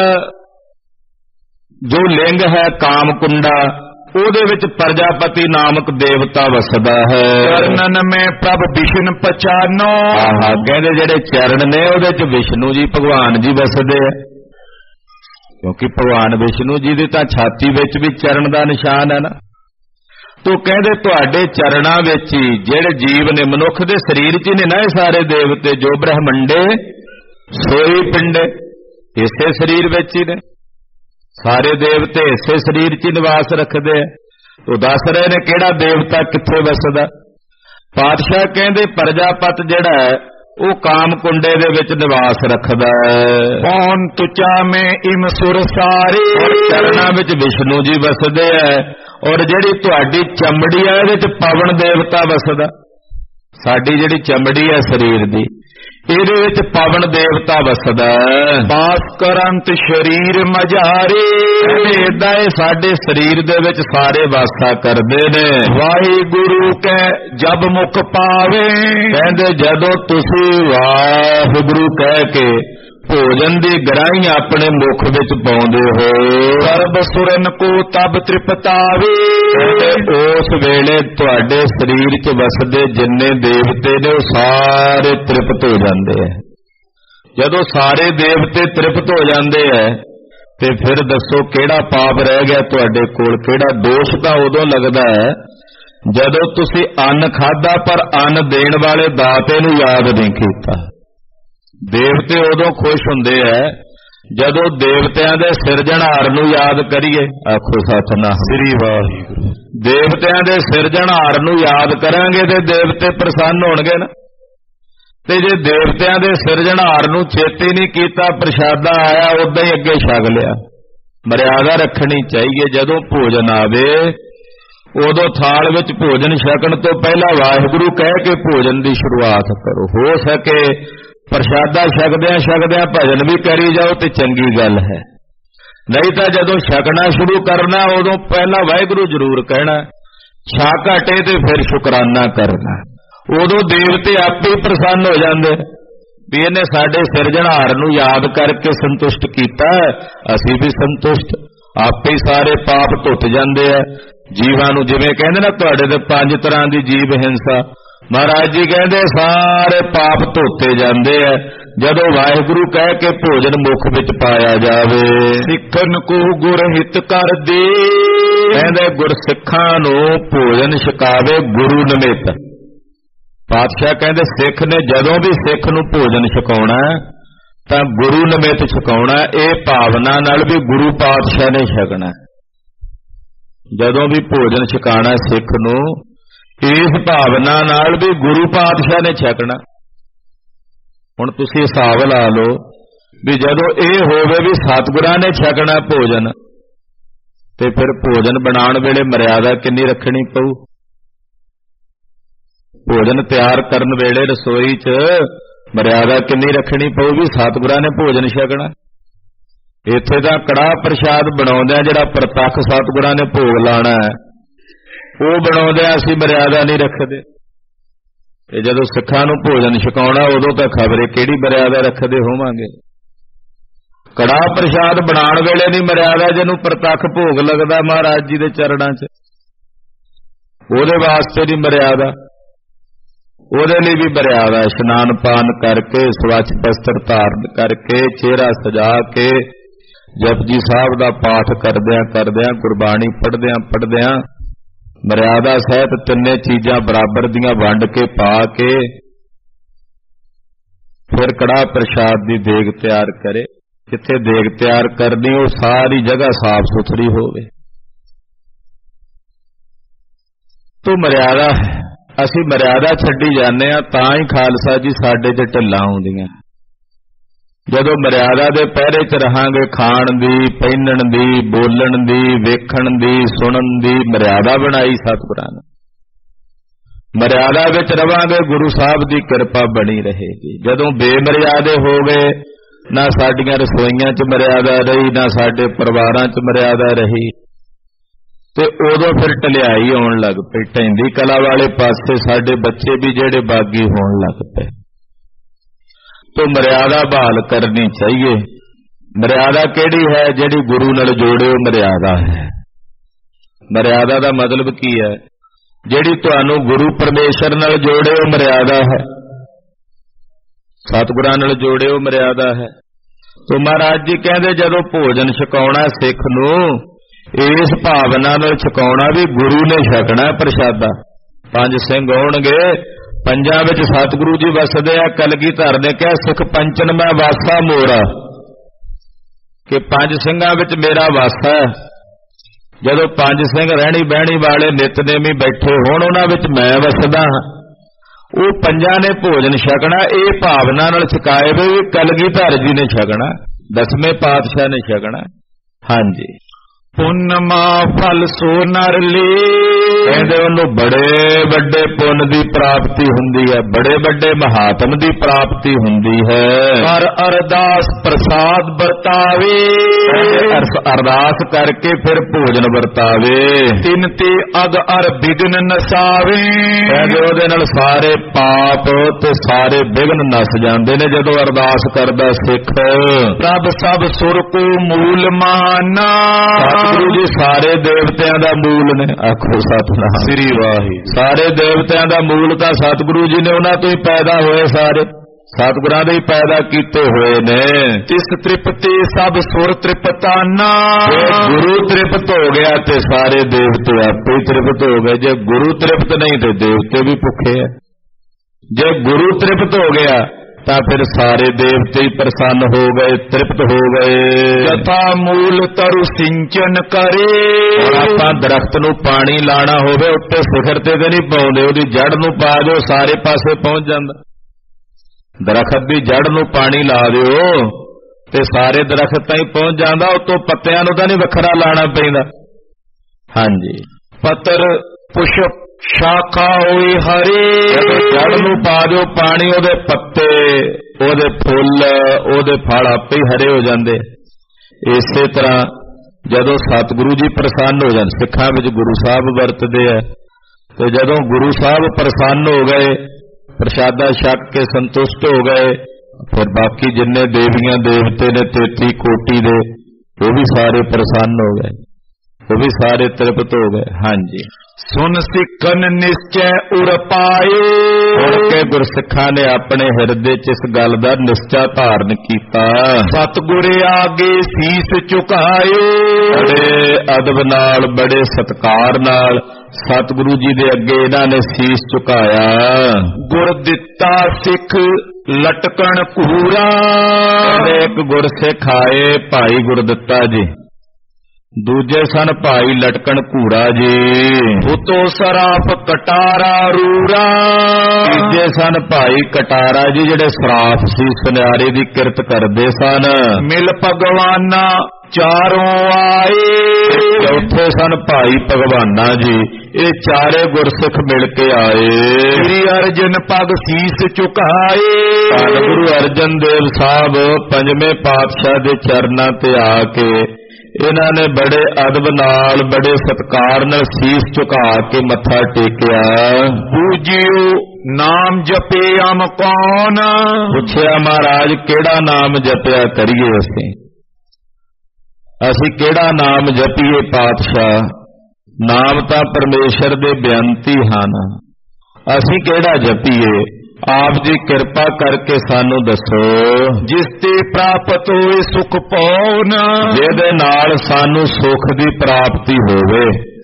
ਜੋ ਲਿੰਗ ਹੈ ਕਾਮਕੁੰਡਾ ਉਹਦੇ ਵਿੱਚ ਪ੍ਰਜਾਪਤੀ ਨਾਮਕ ਦੇਵਤਾ ਵਸਦਾ ਹੈ। ਚਰਨਨ ਮੈਂ ਪ੍ਰਭ ਵਿਸ਼ਨ ਪਛਾਨੋ, ਆਹਾ ਕਹਿੰਦੇ ਜਿਹੜੇ ਚਰਨ ਨੇ ਉਹਦੇ 'ਚ ਵਿਸ਼ਨੂੰ ਜੀ ਭਗਵਾਨ ਜੀ ਵਸਦੇ ਆ। ਕਿਉਂਕਿ ਭਗਵਾਨ ਵਿਸ਼ਨੂੰ ਜੀ ਦੀ ਤਾਂ ਛਾਤੀ ਵਿੱਚ ਵੀ ਚਰਨ ਦਾ ਨਿਸ਼ਾਨ ਹੈ ਨਾ। ਤੋ ਕਹਿੰਦੇ ਤੁਹਾਡੇ ਚਰਨਾਂ ਵਿੱਚ ਹੀ ਜਿਹੜੇ ਜੀਵ ਨੇ, ਮਨੁੱਖ ਦੇ ਸਰੀਰ 'ਚ ਹੀ ਨੇ ਨਾ ਇਹ ਸਾਰੇ ਦੇਵਤੇ। ਜੋ ਬ੍ਰਹਮੰਡੇ ਸੋਈ ਪਿੰਡੇ, ਇਸੇ ਸਰੀਰ ਵਿੱਚ ਹੀ ਨੇ ਸਾਰੇ ਦੇਵਤੇ, ਇਸੇ ਸਰੀਰ 'ਚ ਹੀ ਨਿਵਾਸ ਰੱਖਦੇ ਆ। ਉਹ ਦੱਸ ਰਹੇ ਨੇ ਕਿਹੜਾ ਦੇਵਤਾ ਕਿੱਥੇ ਵਸਦਾ। ਪਾਤਸ਼ਾਹ ਕਹਿੰਦੇ ਪ੍ਰਜਾਪਤ ਜਿਹੜਾ ਹੈ ਉਹ ਕਾਮਕੁੰਡੇ ਦੇ ਵਿੱਚ ਨਿਵਾਸ ਰੱਖਦਾ ਹੈ। ਕੌਣ ਤੁਚਾ ਮੈਂ ਇਮ ਸੁਰ ਸਾਰੇ, ਚਰਨਾਂ ਵਿੱਚ ਵਿਸ਼ਨੂੰ ਜੀ ਵਸਦੇ ਹੈ। ਔਰ ਜਿਹੜੀ ਤੁਹਾਡੀ ਚਮੜੀ ਹੈ ਇਹਦੇ 'ਚ ਪਵਨ ਦੇਵਤਾ ਵਸਦਾ। ਸਾਡੀ ਜਿਹੜੀ ਚਮੜੀ ਹੈ ਸਰੀਰ ਦੀ ਇਹਦੇ ਵਿੱਚ ਪਵਨ ਦੇਵਤਾ ਵਸਦਾ ਹੈ। ਬਾਸ ਕਰੰਤ ਸ਼ਰੀਰ ਮਜਾਰੇ, ਏਦਾਂ ਇਹ ਸਾਡੇ ਸਰੀਰ ਦੇ ਵਿੱਚ ਸਾਰੇ ਵਾਸਾ ਕਰਦੇ ਨੇ। ਵਾਹਿਗੁਰੂ ਕੈ ਜਬ ਮੁਖ ਪਾਵੇ, ਕਹਿੰਦੇ ਜਦੋਂ ਤੁਸੀਂ ਵਾਹਿਗੁਰੂ ਕਹਿ ਕੇ ਭੋਜਨ ਦੀ ਗਰਾਹੀ ਆਪਣੇ ਮੁਖ ਵਿੱਚ ਪਾਉਂਦੇ ਹੋ, ਸਰਬ ਸੁਰਨ ਕੋ ਤਬ ਤ੍ਰਿਪਤਾਵੇ, ਉਸ ਵੇਲੇ ਤੁਹਾਡੇ ਸਰੀਰ 'ਚ ਵਸਦੇ ਜਿੰਨੇ ਦੇਵਤੇ ਨੇ ਉਹ ਸਾਰੇ ਤ੍ਰਿਪਤ ਹੋ ਜਾਂਦੇ ਆ। ਜਦੋਂ ਸਾਰੇ ਦੇਵਤੇ ਤ੍ਰਿਪਤ ਹੋ ਜਾਂਦੇ ਆ ਤੇ ਫਿਰ ਦੱਸੋ ਕਿਹੜਾ ਪਾਪ ਰਹਿ ਗਿਆ ਤੁਹਾਡੇ ਕੋਲ? ਕਿਹੜਾ ਦੋਸ਼ ਤਾਂ ਉਦੋਂ ਲੱਗਦਾ ਹੈ ਜਦੋਂ ਤੁਸੀਂ ਅੰਨ ਖਾਧਾ ਪਰ ਅੰਨ ਦੇਣ ਵਾਲੇ ਦਾਤੇ ਨੂੰ ਯਾਦ ਨਹੀਂ ਕੀਤਾ। ਦੇਵਤੇ ਉਦੋਂ ਖੁਸ਼ ਹੁੰਦੇ ਐ ਜਦੋਂ ਦੇਵਤਿਆਂ ਦੇ ਸਿਰਜਣਹਾਰ ਨੂੰ ਯਾਦ ਕਰੀਏ, ਆਖੋ ਸਤਿਨਾਮ ਸ੍ਰੀ ਵਾਹਿਗੁਰੂ। ਦੇਵਤਿਆਂ ਦੇ ਸਿਰਜਣਹਾਰ ਨੂੰ ਯਾਦ ਕਰਾਂਗੇ ਤੇ ਦੇਵਤੇ ਪ੍ਰਸੰਨ ਹੋਣਗੇ ਨਾ। ਤੇ ਜੇ ਦੇਵਤਿਆਂ ਦੇ ਸਿਰਜਣਹਾਰ ਨੂੰ ਚੇਤੇ ਨਹੀਂ ਕੀਤਾ, ਪ੍ਰਸ਼ਾਦਾ ਆਇਆ ਉਦਾਂ ਹੀ ਅੱਗੇ ਛਕ ਲਿਆ। ਮਰਿਆਦਾ ਰੱਖਣੀ ਚਾਹੀਏ। ਜਦੋਂ ਭੋਜਨ ਆਵੇ ਉਦੋਂ ਥਾਲ ਵਿੱਚ ਭੋਜਨ ਛਕਣ ਤੋਂ ਪਹਿਲਾਂ ਵਾਹਿਗੁਰੂ ਕਹਿ ਕੇ ਭੋਜਨ ਦੀ ਸ਼ੁਰੂਆਤ ਕਰੋ। ਹੋ ਸਕੇ ਪ੍ਰਸ਼ਾਦਾ ਛਕਦਿਆਂ ਛਕਦਿਆਂ ਭਜਨ ਵੀ ਕਰੀ ਜਾਓ ਤੇ ਚੰਗੀ ਗੱਲ ਹੈ, ਨਹੀਂ ਤਾਂ ਜਦੋਂ ਛਕਣਾ ਸ਼ੁਰੂ ਕਰਨਾ ਉਦੋਂ ਪਹਿਲਾਂ ਵਾਹਿਗੁਰੂ ਜ਼ਰੂਰ ਕਹਿਣਾ। ਛਕ ਹਟੇ ਤੇ ਫਿਰ ਸ਼ੁਕਰਾਨਾ ਕਰਨਾ। ਉਦੋਂ ਦੇਵਤੇ ਆਪੇ ਹੀ ਪ੍ਰਸੰਨ ਹੋ ਜਾਂਦੇ ਵੀ ਇਹਨੇ ਸਾਡੇ ਸਿਰਜਣਹਾਰ ਨੂੰ ਯਾਦ ਕਰਕੇ ਸੰਤੁਸ਼ਟ ਕੀਤਾ, ਅਸੀਂ ਵੀ ਸੰਤੁਸ਼ਟ। ਆਪੇ ਹੀ ਸਾਰੇ ਪਾਪ ਧੁੱਤ ਜਾਂਦੇ ਆ ਜੀਵਾਂ ਨੂੰ। ਜਿਵੇਂ ਕਹਿੰਦੇ ਨਾ ਤੁਹਾਡੇ ਤੇ ਪੰਜ ਤਰ੍ਹਾਂ ਦੀ ਜੀਵ ਹਿੰਸਾ, ਮਹਾਰਾਜ ਜੀ ਕਹਿੰਦੇ ਸਾਰੇ ਪਾਪ ਧੋਤੇ ਜਾਂਦੇ ਆ ਜਦੋਂ ਵਾਹਿਗੁਰੂ ਕਹਿ ਕੇ ਭੋਜਨ ਮੁਖ ਵਿੱਚ ਪਾਇਆ ਜਾਵੇ। ਸਿੱਖਨ ਕੋ ਗੁਰ ਹਿਤ ਕਰ ਦੇ, ਕਹਿੰਦੇ ਗੁਰਸਿੱਖਾਂ ਨੂੰ ਭੋਜਨ ਛਕਾਵੇ ਗੁਰੂ ਨਿਮਿਤ। ਪਾਤਸ਼ਾਹ ਕਹਿੰਦੇ ਸਿੱਖ ਨੇ ਜਦੋਂ ਵੀ ਸਿੱਖ ਨੂੰ ਭੋਜਨ ਛਕਾਉਣਾ ਤਾਂ ਗੁਰੂ ਨਿਮਿਤ ਛਕਾਉਣਾ। ਇਹ ਭਾਵਨਾ ਨਾਲ ਵੀ ਗੁਰੂ ਪਾਤਸ਼ਾਹ ਨੇ ਛਕਣਾ। ਜਦੋਂ ਵੀ ਭੋਜਨ ਛਕਾਣਾ ਸਿੱਖ ਨੂੰ ਇਸ ਭਾਵਨਾ ਨਾਲ ਵੀ ਗੁਰੂ ਪਾਤਸ਼ਾਹ ਨੇ ਛਕਣਾ। ਹੁਣ ਤੁਸੀਂ ਹਿਸਾਬ ਲਾ ਲਓ ਵੀ ਜਦੋਂ ਇਹ ਹੋਵੇ ਵੀ ਸਤਿਗੁਰਾਂ ਨੇ ਛਕਣਾ ਭੋਜਨ, ਤੇ ਫਿਰ ਭੋਜਨ ਬਣਾਉਣ ਵੇਲੇ ਮਰਿਆਦਾ ਕਿੰਨੀ ਰੱਖਣੀ ਪਊ। ਭੋਜਨ ਤਿਆਰ ਕਰਨ ਵੇਲੇ ਰਸੋਈ 'ਚ ਮਰਿਆਦਾ ਕਿੰਨੀ ਰੱਖਣੀ ਪਊ ਵੀ ਸਤਿਗੁਰਾਂ ਨੇ ਭੋਜਨ ਛਕਣਾ। ਇੱਥੇ ਤਾਂ ਕੜਾਹ ਪ੍ਰਸ਼ਾਦ ਬਣਾਉਂਦਿਆਂ ਜਿਹੜਾ ਪ੍ਰਤੱਖ ਸਤਿਗੁਰਾਂ ਨੇ ਭੋਗ ਲਾਣਾ ਹੈ ਉਹ ਬਣਾਉਂਦਿਆਂ ਅਸੀਂ ਮਰਿਆਦਾ ਨਹੀਂ ਰੱਖਦੇ। ਤੇ ਜਦੋਂ ਸਿੱਖਾਂ ਨੂੰ ਭੋਜਨ ਛਕਾਉਣਾ ਉਦੋਂ ਤਾਂ ਖਬਰੇ ਕਿਹੜੀ ਮਰਿਆਦਾ ਰੱਖਦੇ ਹੋਵਾਂਗੇ। ਕੜਾਹ ਪ੍ਰਸ਼ਾਦ ਬਣਾਉਣ ਵੇਲੇ ਨਹੀਂ ਮਰਿਆਦਾ, ਜਿਹਨੂੰ ਪ੍ਰਤੱਖ ਭੋਗ ਲੱਗਦਾ ਮਹਾਰਾਜ ਜੀ ਦੇ ਚਰਨਾਂ 'ਚ ਉਹਦੇ ਵਾਸਤੇ ਨਹੀਂ ਮਰਿਆਦਾ। ਉਹਦੇ ਲਈ ਵੀ ਮਰਿਆਦਾ ਇਸ਼ਨਾਨ ਪਾਨ ਕਰਕੇ ਸਵੱਛ ਬਸਤਰ ਧਾਰਨ ਕਰਕੇ ਚਿਹਰਾ ਸਜਾ ਕੇ ਜਪਜੀ ਸਾਹਿਬ ਦਾ ਪਾਠ ਕਰਦਿਆਂ ਕਰਦਿਆਂ ਗੁਰਬਾਣੀ ਪੜ੍ਹਦਿਆਂ ਪੜ੍ਹਦਿਆਂ ਮਰਿਆਦਾ ਸਹਿਤ ਤਿੰਨੇ ਚੀਜ਼ਾਂ ਬਰਾਬਰ ਦੀਆਂ ਵੰਡ ਕੇ ਪਾ ਕੇ ਫਿਰ ਕੜਾਹ ਪ੍ਰਸ਼ਾਦ ਦੀ ਦੇਗ ਤਿਆਰ ਕਰੇ। ਜਿੱਥੇ ਦੇਗ ਤਿਆਰ ਕਰਨੀ ਉਹ ਸਾਰੀ ਜਗ੍ਹਾ ਸਾਫ਼ ਸੁਥਰੀ ਹੋਵੇ। ਤੋ ਮਰਿਆਦਾ ਹੈ। ਅਸੀਂ ਮਰਿਆਦਾ ਛੱਡੀ ਜਾਂਦੇ ਹਾਂ ਤਾਂ ਹੀ ਖਾਲਸਾ ਜੀ ਸਾਡੇ 'ਚ ਢਿੱਲਾਂ ਆਉਂਦੀਆਂ। ਜਦੋਂ ਮਰਿਆਦਾ ਦੇ ਪਹਿਰੇ 'ਚ ਰਹਾਂਗੇ, ਖਾਣ ਦੀ, ਪਹਿਨਣ ਦੀ, ਬੋਲਣ ਦੀ, ਵੇਖਣ ਦੀ, ਸੁਣਨ ਦੀ ਮਰਿਆਦਾ ਬਣਾਈ ਸਤਿਗੁਰਾਂ ਨੇ। ਮਰਿਆਦਾ ਵਿੱਚ ਰਵਾਂਗੇ ਗੁਰੂ ਸਾਹਿਬ ਦੀ ਕਿਰਪਾ ਬਣੀ ਰਹੇਗੀ। ਜਦੋਂ ਬੇਮਰਿਆਦੇ ਹੋ ਗਏ, ਨਾ ਸਾਡੀਆਂ ਰਸੋਈਆਂ 'ਚ ਮਰਿਆਦਾ ਰਹੀ, ਨਾ ਸਾਡੇ ਪਰਿਵਾਰਾਂ 'ਚ ਮਰਿਆਦਾ ਰਹੀ, ਤੇ ਉਦੋਂ ਫਿਰ ਢਲਿਆਈ ਆਉਣ ਲੱਗ ਪਈ। ਢਹਿੰਦੀ ਕਲਾ ਵਾਲੇ ਪਾਸੇ ਸਾਡੇ ਬੱਚੇ ਵੀ ਜਿਹੜੇ ਬਾਗੀ ਹੋਣ ਲੱਗ ਪਏ। ਤੋ ਮਰਿਆਦਾ ਬਹਾਲ ਕਰਨੀ ਚਾਹੀਏ। ਮਰਿਆਦਾ ਕਿਹੜੀ ਹੈ? ਜਿਹੜੀ ਗੁਰੂ ਨਾਲ ਜੋੜਿਓ ਮਰਿਆਦਾ ਹੈ। ਮਰਿਆਦਾ ਦਾ ਮਤਲਬ ਕੀ ਹੈ? ਜਿਹੜੀ ਤੁਹਾਨੂੰ ਗੁਰੂ ਪਰਮੇਸ਼ਰ ਨਾਲ ਜੋੜਿਓ ਮਰਿਆਦਾ ਹੈ, ਸਤਿਗੁਰਾਂ ਨਾਲ ਜੋੜਿਓ ਮਰਿਆਦਾ ਹੈ। ਤੋ ਮਹਾਰਾਜ ਜੀ ਕਹਿੰਦੇ ਜਦੋਂ ਭੋਜਨ ਛਕਾਉਣਾ ਸਿੱਖ ਨੂੰ ਇਸ ਭਾਵਨਾ ਨਾਲ ਛਕਾਉਣਾ ਵੀ ਗੁਰੂ ਨੇ ਛਕਣਾ ਪ੍ਰਸ਼ਾਦਾ। ਪੰਜ ਸਿੰਘ ਆਉਣਗੇ, ਪੰਜਾਂ ਵਿੱਚ ਸਤਿਗੁਰੂ ਜੀ ਵਸਦੇ ਆ। ਕਲਗੀਧਰ ਨੇ ਕਿਹਾ ਸਿੱਖ ਪੰਚਨ ਮੈਂ ਵਾਸਾ ਮੋਰਾ, ਕਿ ਪੰਜ ਸਿੰਘਾਂ ਵਿੱਚ ਮੇਰਾ ਵਾਸਾ ਹੈ। ਜਦੋਂ ਪੰਜ ਸਿੰਘ ਰਹਿਣੀ ਬਹਿਣੀ ਵਾਲੇ ਨਿਤਨੇਮੀ ਬੈਠੇ ਹੋਣ ਉਹਨਾਂ ਵਿੱਚ ਮੈਂ ਵਸਦਾ ਹਾਂ। ਉਹ ਪੰਜਾਂ ਨੇ ਭੋਜਨ ਛਕਣਾ ਇਹ ਭਾਵਨਾ ਨਾਲ ਛਕਾਏ ਵੀ ਕਲਗੀਧਰ ਜੀ ਨੇ ਛਕਣਾ, ਦਸਵੇਂ ਪਾਤਸ਼ਾਹ ਨੇ ਛਕਣਾ। ਹਾਂਜੀ, ਪੁੰਨ ਮਾ ਫਲ ਸੋ ਨਰ ਲੇ, ਕਹਿੰਦੇ ਉਹਨੂੰ ਬੜੇ ਵੱਡੇ ਪੁੰਨ ਦੀ ਪ੍ਰਾਪਤੀ ਹੁੰਦੀ ਹੈ, ਬੜੇ ਵੱਡੇ ਮਹਾਤਮ ਦੀ ਪ੍ਰਾਪਤੀ ਹੁੰਦੀ ਹੈ। ਕਰ ਅਰਦਾਸ ਪ੍ਰਸਾਦ ਵਰਤਾਵੇ, ਅਰਦਾਸ ਕਰਕੇ ਫਿਰ ਭੋਜਨ ਵਰਤਾਵੇ। ਤਿਨ ਤੇ ਅਗ ਅਰ ਬਿਗਨ ਨਸਾਵੇ, ਕਹਿੰਦੇ ਉਹਦੇ ਨਾਲ ਸਾਰੇ ਪਾਪ ਤੇ ਸਾਰੇ ਬਿਗਨ ਨਸ ਜਾਂਦੇ ਨੇ ਜਦੋਂ ਅਰਦਾਸ ਕਰਦਾ ਸਿੱਖ। ਪ੍ਰਭ ਸਭ ਸੁਰ ਕੋ ਮੂਲ ਮਾਨਾ, ਸਤਿਗੁਰੂ ਜੀ ਸਾਰੇ ਦੇਵਤਿਆਂ ਦਾ ਮੂਲ ਨੇ। ਆਖੋ ਸਤਿਨਾਮ ਸ੍ਰੀ ਵਾਹਿਗੁਰੂ। ਸਾਰੇ ਦੇਵਤਿਆਂ ਦਾ ਮੂਲ ਤਾਂ ਸਤਿਗੁਰੂ ਜੀ ਨੇ, ਉਹਨਾਂ ਤੋਂ ਹੀ ਪੈਦਾ ਹੋਏ ਸਾਰੇ, ਸਤਿਗੁਰਾਂ ਦੇ ਹੀ ਪੈਦਾ ਕੀਤੇ ਹੋਏ ਨੇ। ਤਿਸ ਤ੍ਰਿਪਤੀ ਸਭ ਸੁਰ ਤ੍ਰਿਪਤਾਨਾ, ਗੁਰੂ ਤ੍ਰਿਪਤ ਹੋ ਗਿਆ ਤੇ ਸਾਰੇ ਦੇਵਤੇ ਆਪੇ ਤ੍ਰਿਪਤ ਹੋ ਗਏ। ਜੇ ਗੁਰੂ ਤ੍ਰਿਪਤ ਨਹੀਂ ਤੇ ਦੇਵਤੇ ਵੀ ਭੁੱਖੇ ਆ। ਜੇ ਗੁਰੂ ਤ੍ਰਿਪਤ ਹੋ ਗਿਆ ਤਾਂ ਫਿਰ ਸਾਰੇ ਦੇਵਤੇ ਹੀ ਪ੍ਰਸੰਨ ਹੋ ਗਏ, ਤ੍ਰਿਪਤ ਹੋ ਗਏ। ਯਥਾ ਮੂਲ ਤਰੁ ਸਿੰਚਨ ਕਰੇ। ਆਪਾਂ ਦਰਖਤ ਨੂੰ ਪਾਣੀ ਲਾਣਾ ਹੋਵੇ ਉੱਤੇ ਸਿਖਰ ਤੇ ਤੇ ਨਹੀਂ ਪਾਉਂਦੇ, ਉਹਦੀ ਜੜ ਨੂੰ ਪਾ ਦਿਓ ਸਾਰੇ ਪਾਸੇ ਪਹੁੰਚ ਜਾਂਦਾ। ਦਰਖਤ ਦੀ ਜੜ ਨੂੰ ਪਾਣੀ ਲਾ ਦਿਓ ਤੇ ਸਾਰੇ ਦਰਖਤ ਤਾਂ ਹੀ ਪਹੁੰਚ ਜਾਂਦਾ, ਉਤੋਂ ਪੱਤਿਆਂ ਨੂੰ ਤਾਂ ਨਹੀਂ ਵੱਖਰਾ ਲਾਣਾ ਪੈਂਦਾ। ਹਾਂਜੀ, ਪੱਤਰ ਪੁਸ਼ਪ ਸ਼ਾਖਾ ਹੋਈ ਹਰੀ। ਜੜ ਨੂੰ ਪਾ ਦਿਓ ਪਾਣੀ, ਉਹਦੇ ਪੱਤੇ, ਉਹਦੇ ਫੁੱਲ, ਉਹਦੇ ਫਲ ਆਪੇ ਹੀ ਹਰੇ ਹੋ ਜਾਂਦੇ। ਇਸੇ ਤਰ੍ਹਾਂ ਜਦੋਂ ਸਤਿਗੁਰੂ ਜੀ ਪ੍ਰਸੰਨ ਹੋ ਜਾਣ, ਸਿੱਖਾਂ ਵਿੱਚ ਗੁਰੂ ਸਾਹਿਬ ਵਰਤਦੇ ਆ, ਤੇ ਜਦੋਂ ਗੁਰੂ ਸਾਹਿਬ ਪ੍ਰਸੰਨ ਹੋ ਗਏ, ਪ੍ਰਸ਼ਾਦਾ ਛਕ ਕੇ ਸੰਤੁਸ਼ਟ ਹੋ ਗਏ, ਫਿਰ ਬਾਕੀ ਜਿੰਨੇ ਦੇਵੀਆਂ ਦੇਵਤੇ ਨੇ ਤੇਤੀ ਕੋਟੀ ਦੇ, ਉਹ ਵੀ ਸਾਰੇ ਪ੍ਰਸੰਨ ਹੋ ਗਏ, ਉਹ ਵੀ ਸਾਰੇ ਤ੍ਰਿਪਤ ਹੋ ਗਏ। ਹਾਂਜੀ, ਸੁਨ ਸਿੱਖਨ ਨਿਸ਼ਚੈ ਉਰ ਪਾਏ। ਸੁਣ ਕੇ ਗੁਰਸਿੱਖਾਂ ਨੇ ਆਪਣੇ ਹਿਰਦੇ 'ਚ ਇਸ ਗੱਲ ਦਾ ਨਿਸ਼ਚਾ ਧਾਰਨ ਕੀਤਾ। ਸਤਿਗੁਰ ਆਗੇ ਸੀਸ ਝੁਕਾਇਓ। ਬੜੇ ਅਦਬ ਨਾਲ, ਬੜੇ ਸਤਿਕਾਰ ਨਾਲ ਸਤਿਗੁਰੂ ਜੀ ਦੇ ਅੱਗੇ ਇਹਨਾਂ ਨੇ ਸੀਸ ਝੁਕਾਇਆ। ਗੁਰ ਦਿੱਤਾ ਸਿੱਖ ਲਟਕਣ ਘੂਰਾ। ਇੱਕ ਗੁਰਸਿੱਖ ਆਏ ਭਾਈ ਗੁਰਦਿੱਤਾ ਜੀ, ਦੂਜੇ ਸਨ ਭਾਈ ਲਟਕਣ ਘੂਰਾ ਜੀ, ਉਤੋਂ ਸਰਾਫ ਕਟਾਰਾ ਰੂਰਾ। ਤੀਜੇ ਸਨ ਭਾਈ ਕਟਾਰਾ ਜੀ, ਜਿਹੜੇ ਸਰਾਫ ਸੀ, ਸੁਨਿਆਰੇ ਦੀ ਕਿਰਤ ਕਰਦੇ ਸਨ। ਮਿਲ ਭਗਵਾਨਾ ਚਾਰੋਂ ਆਏ। ਚੌਥੇ ਸਨ ਭਾਈ ਭਗਵਾਨਾ ਜੀ, ਇਹ ਚਾਰੇ ਗੁਰਸਿੱਖ ਮਿਲ ਕੇ ਆਏ। ਸ੍ਰੀ ਅਰਜਨ ਪਗ ਸੀਸ ਝੁਕਾਏ। ਧੰਨ ਗੁਰੂ ਅਰਜਨ ਦੇਵ ਸਾਹਿਬ ਪੰਜਵੇਂ ਪਾਤਸ਼ਾਹ ਦੇ ਚਰਨਾਂ ਤੇ ਆ ਕੇ ਇਹਨਾਂ ਨੇ ਬੜੇ ਅਦਬ ਨਾਲ, ਬੜੇ ਸਤਿਕਾਰ ਨਾਲ ਸੀਸ ਝੁਕਾ ਕੇ ਮੱਥਾ ਟੇਕਿਆ। ਪੂਜਿਓ ਨਾਮ ਜਪੇ ਅਮ ਕੌਣ। ਪੁੱਛਿਆ ਮਹਾਰਾਜ ਕਿਹੜਾ ਨਾਮ ਜਪਿਆ ਕਰੀਏ, ਅਸੀਂ ਅਸੀਂ ਕਿਹੜਾ ਨਾਮ ਜਪੀਏ ਪਾਤਸ਼ਾਹ। ਨਾਮ ਤਾਂ ਪਰਮੇਸ਼ਰ ਦੇ ਬੇਅੰਤੀ ਹਨ, ਅਸੀਂ ਕਿਹੜਾ ਜਪੀਏ, ਆਪ ਜੀ ਕਿਰਪਾ ਕਰਕੇ ਸਾਨੂੰ ਦੱਸੋ। ਜਿਸ ਤੇ ਪ੍ਰਾਪਤ ਹੋਏ ਸੁਖ ਪਾਉਣ। ਜਿਹਦੇ ਨਾਲ ਸਾਨੂੰ ਸੁਖ ਦੀ ਪ੍ਰਾਪਤੀ ਹੋਵੇ,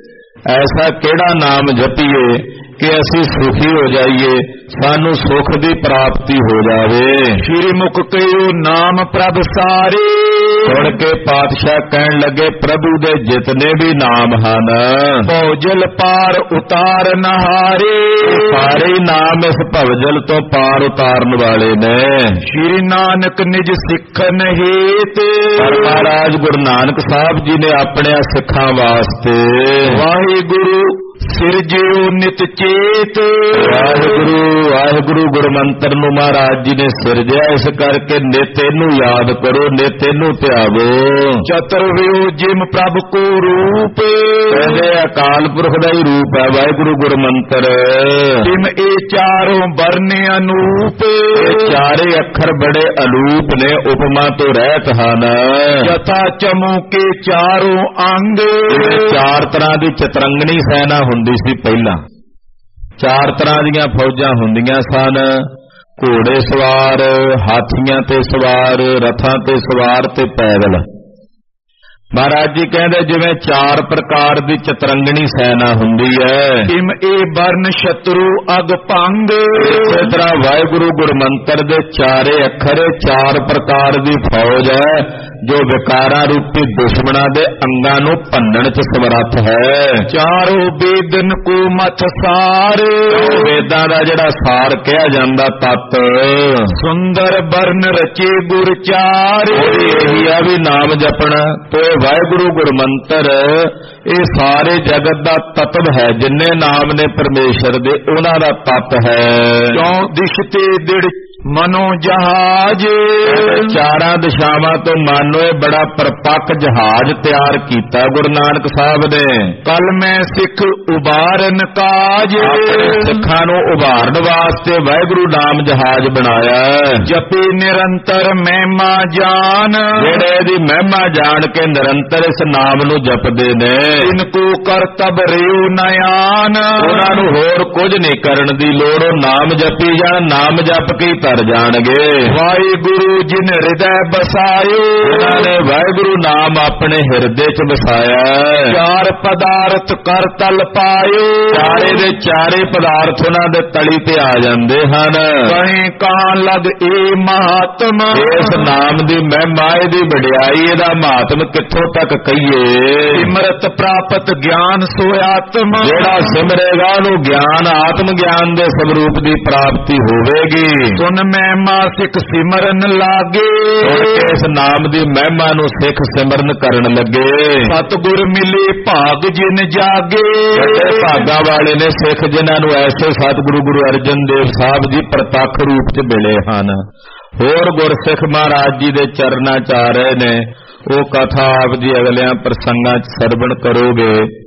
ਐਸਾ ਕਿਹੜਾ ਨਾਮ ਜਪੀਏ ਕਿ ਅਸੀਂ ਸੁਖੀ ਹੋ ਜਾਈਏ, ਸਾਨੂੰ ਸੁਖ ਦੀ ਪ੍ਰਾਪਤੀ ਹੋ ਜਾਵੇ। ਸ਼੍ਰੀ ਮੁਖ ਕਹਿਓ ਨਾਮ ਪ੍ਰਭ ਸਾਰੇ। ਸੁਣ ਕੇ ਪਾਤਸ਼ਾਹ ਕਹਿਣ ਲੱਗੇ, ਪ੍ਰਭੂ ਦੇ ਜਿਤਨੇ ਵੀ ਨਾਮ ਹਨ, ਭਵਜਲ ਪਾਰ ਉਤਾਰ ਨਹਾਰੇ। ਸਾਰੇ ਨਾਮ ਇਸ ਭਵਜਲ ਤੋਂ ਪਾਰ ਉਤਾਰਨ ਵਾਲੇ ਨੇ। ਸ਼੍ਰੀ ਨਾਨਕ ਨਿਜ ਸਿੱਖਨ ਹੇਤ। ਮਹਾਰਾਜ ਗੁਰੂ ਨਾਨਕ ਸਾਹਿਬ ਜੀ ਨੇ ਆਪਣੇ ਸਿੱਖਾਂ ਵਾਸਤੇ ਵਾਹਿਗੁਰੂ ਸਿਰਜਿਓ ਨਿਤ ਚੇਤ। ਵਾਹਿਗੁਰੂ ਵਾਹਿਗੁਰੂ ਗੁਰਮੰਤਰ ਨੂੰ ਮਹਾਰਾਜ ਜੀ ਨੇ ਸਿਰਜਿਆ, ਇਸ ਕਰਕੇ ਨਿਤ ਇਹਨੂੰ ਯਾਦ ਕਰੋ, ਨਿਤ ਇਹਨੂੰ ਧਿਆਵੋ। ਚਤੁਰਵਿਓ ਜਿਮ ਪ੍ਰਭ ਕੋ ਰੂਪ। ਕਹਿੰਦੇ ਅਕਾਲ ਪੁਰਖ ਦਾ ਹੀ ਰੂਪ ਹੈ ਵਾਹਿਗੁਰੂ ਗੁਰਮੰਤਰ। ਜਿਮ ਇਹ ਚਾਰੋਂ ਵਰਨ ਅਨੂਪ। ਇਹ ਚਾਰੇ ਅੱਖਰ ਬੜੇ ਅਲੂਪ ਨੇ, ਉਪਮਾ ਤੋਂ ਰਹਿਤ ਹਨ। ਯਥਾ ਚਮੂ ਕੇ ਚਾਰੋਂ ਅੰਗ। ਚਾਰ ਤਰ੍ਹਾਂ ਦੀ ਚਤਰੰਗਣੀ ਸੈਨਾ ਹੁੰਦੀ ਸੀ ਪਹਿਲਾਂ, ਚਾਰ ਤਰ੍ਹਾਂ ਦੀਆਂ ਫੌਜਾਂ ਹੁੰਦੀਆਂ ਸਨ। ਘੋੜੇ ਸਵਾਰ, ਹਾਥੀਆਂ ਤੇ ਸਵਾਰ, ਰਥਾਂ ਤੇ ਸਵਾਰ ਤੇ ਪੈਦਲ। ਮਹਾਰਾਜ ਜੀ ਕਹਿੰਦੇ ਜਿਵੇਂ ਚਾਰ ਪ੍ਰਕਾਰ ਦੀ ਚਤਰੰਗਣੀ ਸੈਨਾ ਹੁੰਦੀ ਹੈ, ਇਮ ਇਹ ਵਰਨ ਸ਼ਤਰੂ ਅਗ ਭੰਗ। ਇਸੇ ਤਰ੍ਹਾਂ ਵਾਹਿਗੁਰੂ ਗੁਰਮੰਤਰ ਦੇ ਚਾਰੇ ਅੱਖਰ ਚਾਰ ਪ੍ਰਕਾਰ ਦੀ ਫੌਜ ਹੈ, ਜੋ ਵਿਕਾਰਾਂ ਰੂਪੀ ਦੁਸ਼ਮਣਾਂ ਦੇ ਅੰਗਾਂ ਨੂੰ ਭੰਨਣ ਚ ਸਮਰੱਥ ਹੈ। ਚਾਰੋ ਵੇਦਨ ਕੋ ਮਥ ਸਾਰ। ਵੇਦਾਂ ਦਾ ਜਿਹੜਾ ਸਾਰ ਕਿਹਾ ਜਾਂਦਾ ਤਤ। ਸੁੰਦਰ ਵਰਨ ਰਚੇ ਗੁਰ ਚਾਰ। ਇਹੀ ਆ ਵੀ ਨਾਮ ਜਪਣਾ ਤੇ ਵਾਹਿਗੁਰੂ ਗੁਰਮੰਤਰ ਇਹ ਸਾਰੇ ਜਗਤ ਦਾ ਤਤਵ ਹੈ। ਜਿੰਨੇ ਨਾਮ ਨੇ ਪਰਮੇਸ਼ਰ ਦੇ ਉਹਨਾਂ ਦਾ ਤਤ ਹੈ। ਕਿਉਂ ਦਿਸ਼ ਤੇ ਦਿੜ ਮਨੋ ਜਹਾਜ। ਚਾਰਾਂ ਦਿਸ਼ਾਵਾਂ ਤੋਂ ਮਨ ਇਹ ਬੜਾ ਪਰਪੱਕ ਜਹਾਜ਼ ਤਿਆਰ ਕੀਤਾ ਗੁਰੂ ਨਾਨਕ ਸਾਹਿਬ ਨੇ। ਕਲ ਮੈਂ ਸਿੱਖ ਉਬਾਰਨ ਕਾਜ। ਸਿੱਖਾਂ ਨੂੰ ਉਭਾਰਨ ਵਾਸਤੇ ਵਾਹਿਗੁਰੂ ਨਾਮ ਜਹਾਜ਼ ਬਣਾਇਆ। ਜਪੇ ਨਿਰੰਤਰ ਮਹਿਮਾ ਜਾਨ। ਜਿਹੜੇ ਇਹਦੀ ਮਹਿਮਾ ਜਾਣ ਕੇ ਨਿਰੰਤਰ ਇਸ ਨਾਮ ਨੂੰ ਜਪਦੇ ਨੇ, ਇਨਕੋ ਕਰਤਬ ਰਿਉ ਨਿਆਨ। ਉਹਨਾਂ ਨੂੰ ਹੋਰ ਕੁਝ ਨਹੀਂ ਕਰਨ ਦੀ ਲੋੜ, ਉਹ ਨਾਮ ਜਪੀ ਜਾਣ, ਨਾਮ ਜਪ ਕੇ ਹੀ ਧਰ ਜਾਣਗੇ। ਵਾਹਿਗੁਰੂ ਜਿਨ ਹਿਰਦੈ ਬਸਾਇਓ, ਜਿਨ੍ਹਾਂ ਨੇ ਵਾਹਿਗੁਰੂ ਨਾਮ ਆਪਣੇ ਹਿਰਦੇ 'ਚ ਵਸਾਇਆ। ਚਾਰ ਪਦਾਰਥ ਕਰ ਤਲ ਪਾਇਓ, ਚਾਰੇ ਦੇ ਚਾਰੇ ਪਦਾਰਥ ਉਹਨਾਂ ਦੇ ਤਲੀ ਤੇ ਆ ਜਾਂਦੇ ਹਨ। ਕਹੀਂ ਕਾਂ ਲਗ ਏ ਮਹਾਤਮ, ਇਸ ਨਾਮ ਦੀ ਮਹਿਮਾ, ਇਹਦੀ ਵਡਿਆਈ, ਇਹਦਾ ਮਹਾਤਮ ਕਿੱਥੋਂ ਤੱਕ ਕਹੀਏ। ਸਿਮਰਤ ਪ੍ਰਾਪਤ ਗਿਆਨ ਸੋ ਆਤਮ, ਜਿਹੜਾ ਸਿਮਰੇਗਾ ਉਹਨੂੰ ਗਿਆਨ, ਆਤਮ ਗਿਆਨ ਦੇ ਸਵਰੂਪ ਦੀ ਪ੍ਰਾਪਤੀ ਹੋਵੇਗੀ। ਸੁਨ ਮਹਿਮਾ ਸਿੱਖ ਸਿਮਰਨ ਲਾਗੇ, ਇਸ ਨਾਮ ਦੀ ਮਹਿਮਾ ਨੂੰ ਸਿੱਖ ਸਿਮਰਨ ਕਰਨ ਲੱਗੇ। ਸਤਿਗੁਰ ਮਿਲੇ ਭਾਗ ਜਿਨ ਜਾਗੇ, ਵੱਡੇ ਭਾਗਾਂ ਵਾਲੇ ਨੇ ਸਿੱਖ ਜਿਨ੍ਹਾਂ ਨੂੰ ਐਸੇ ਸਤਿਗੁਰੂ ਗੁਰੂ ਅਰਜਨ ਦੇਵ ਸਾਹਿਬ ਜੀ ਪ੍ਰਤੱਖ ਰੂਪ 'ਚ ਮਿਲੇ ਹਨ। ਹੋਰ ਗੁਰਸਿੱਖ ਮਹਾਰਾਜ ਜੀ ਦੇ ਚਰਨਾਂ 'ਚ ਆ ਰਹੇ ਨੇ, ਉਹ ਕਥਾ ਆਪ ਜੀ ਅਗਲਿਆਂ ਪ੍ਰਸੰਗਾਂ 'ਚ ਸਰਵਣ ਕਰੋਗੇ।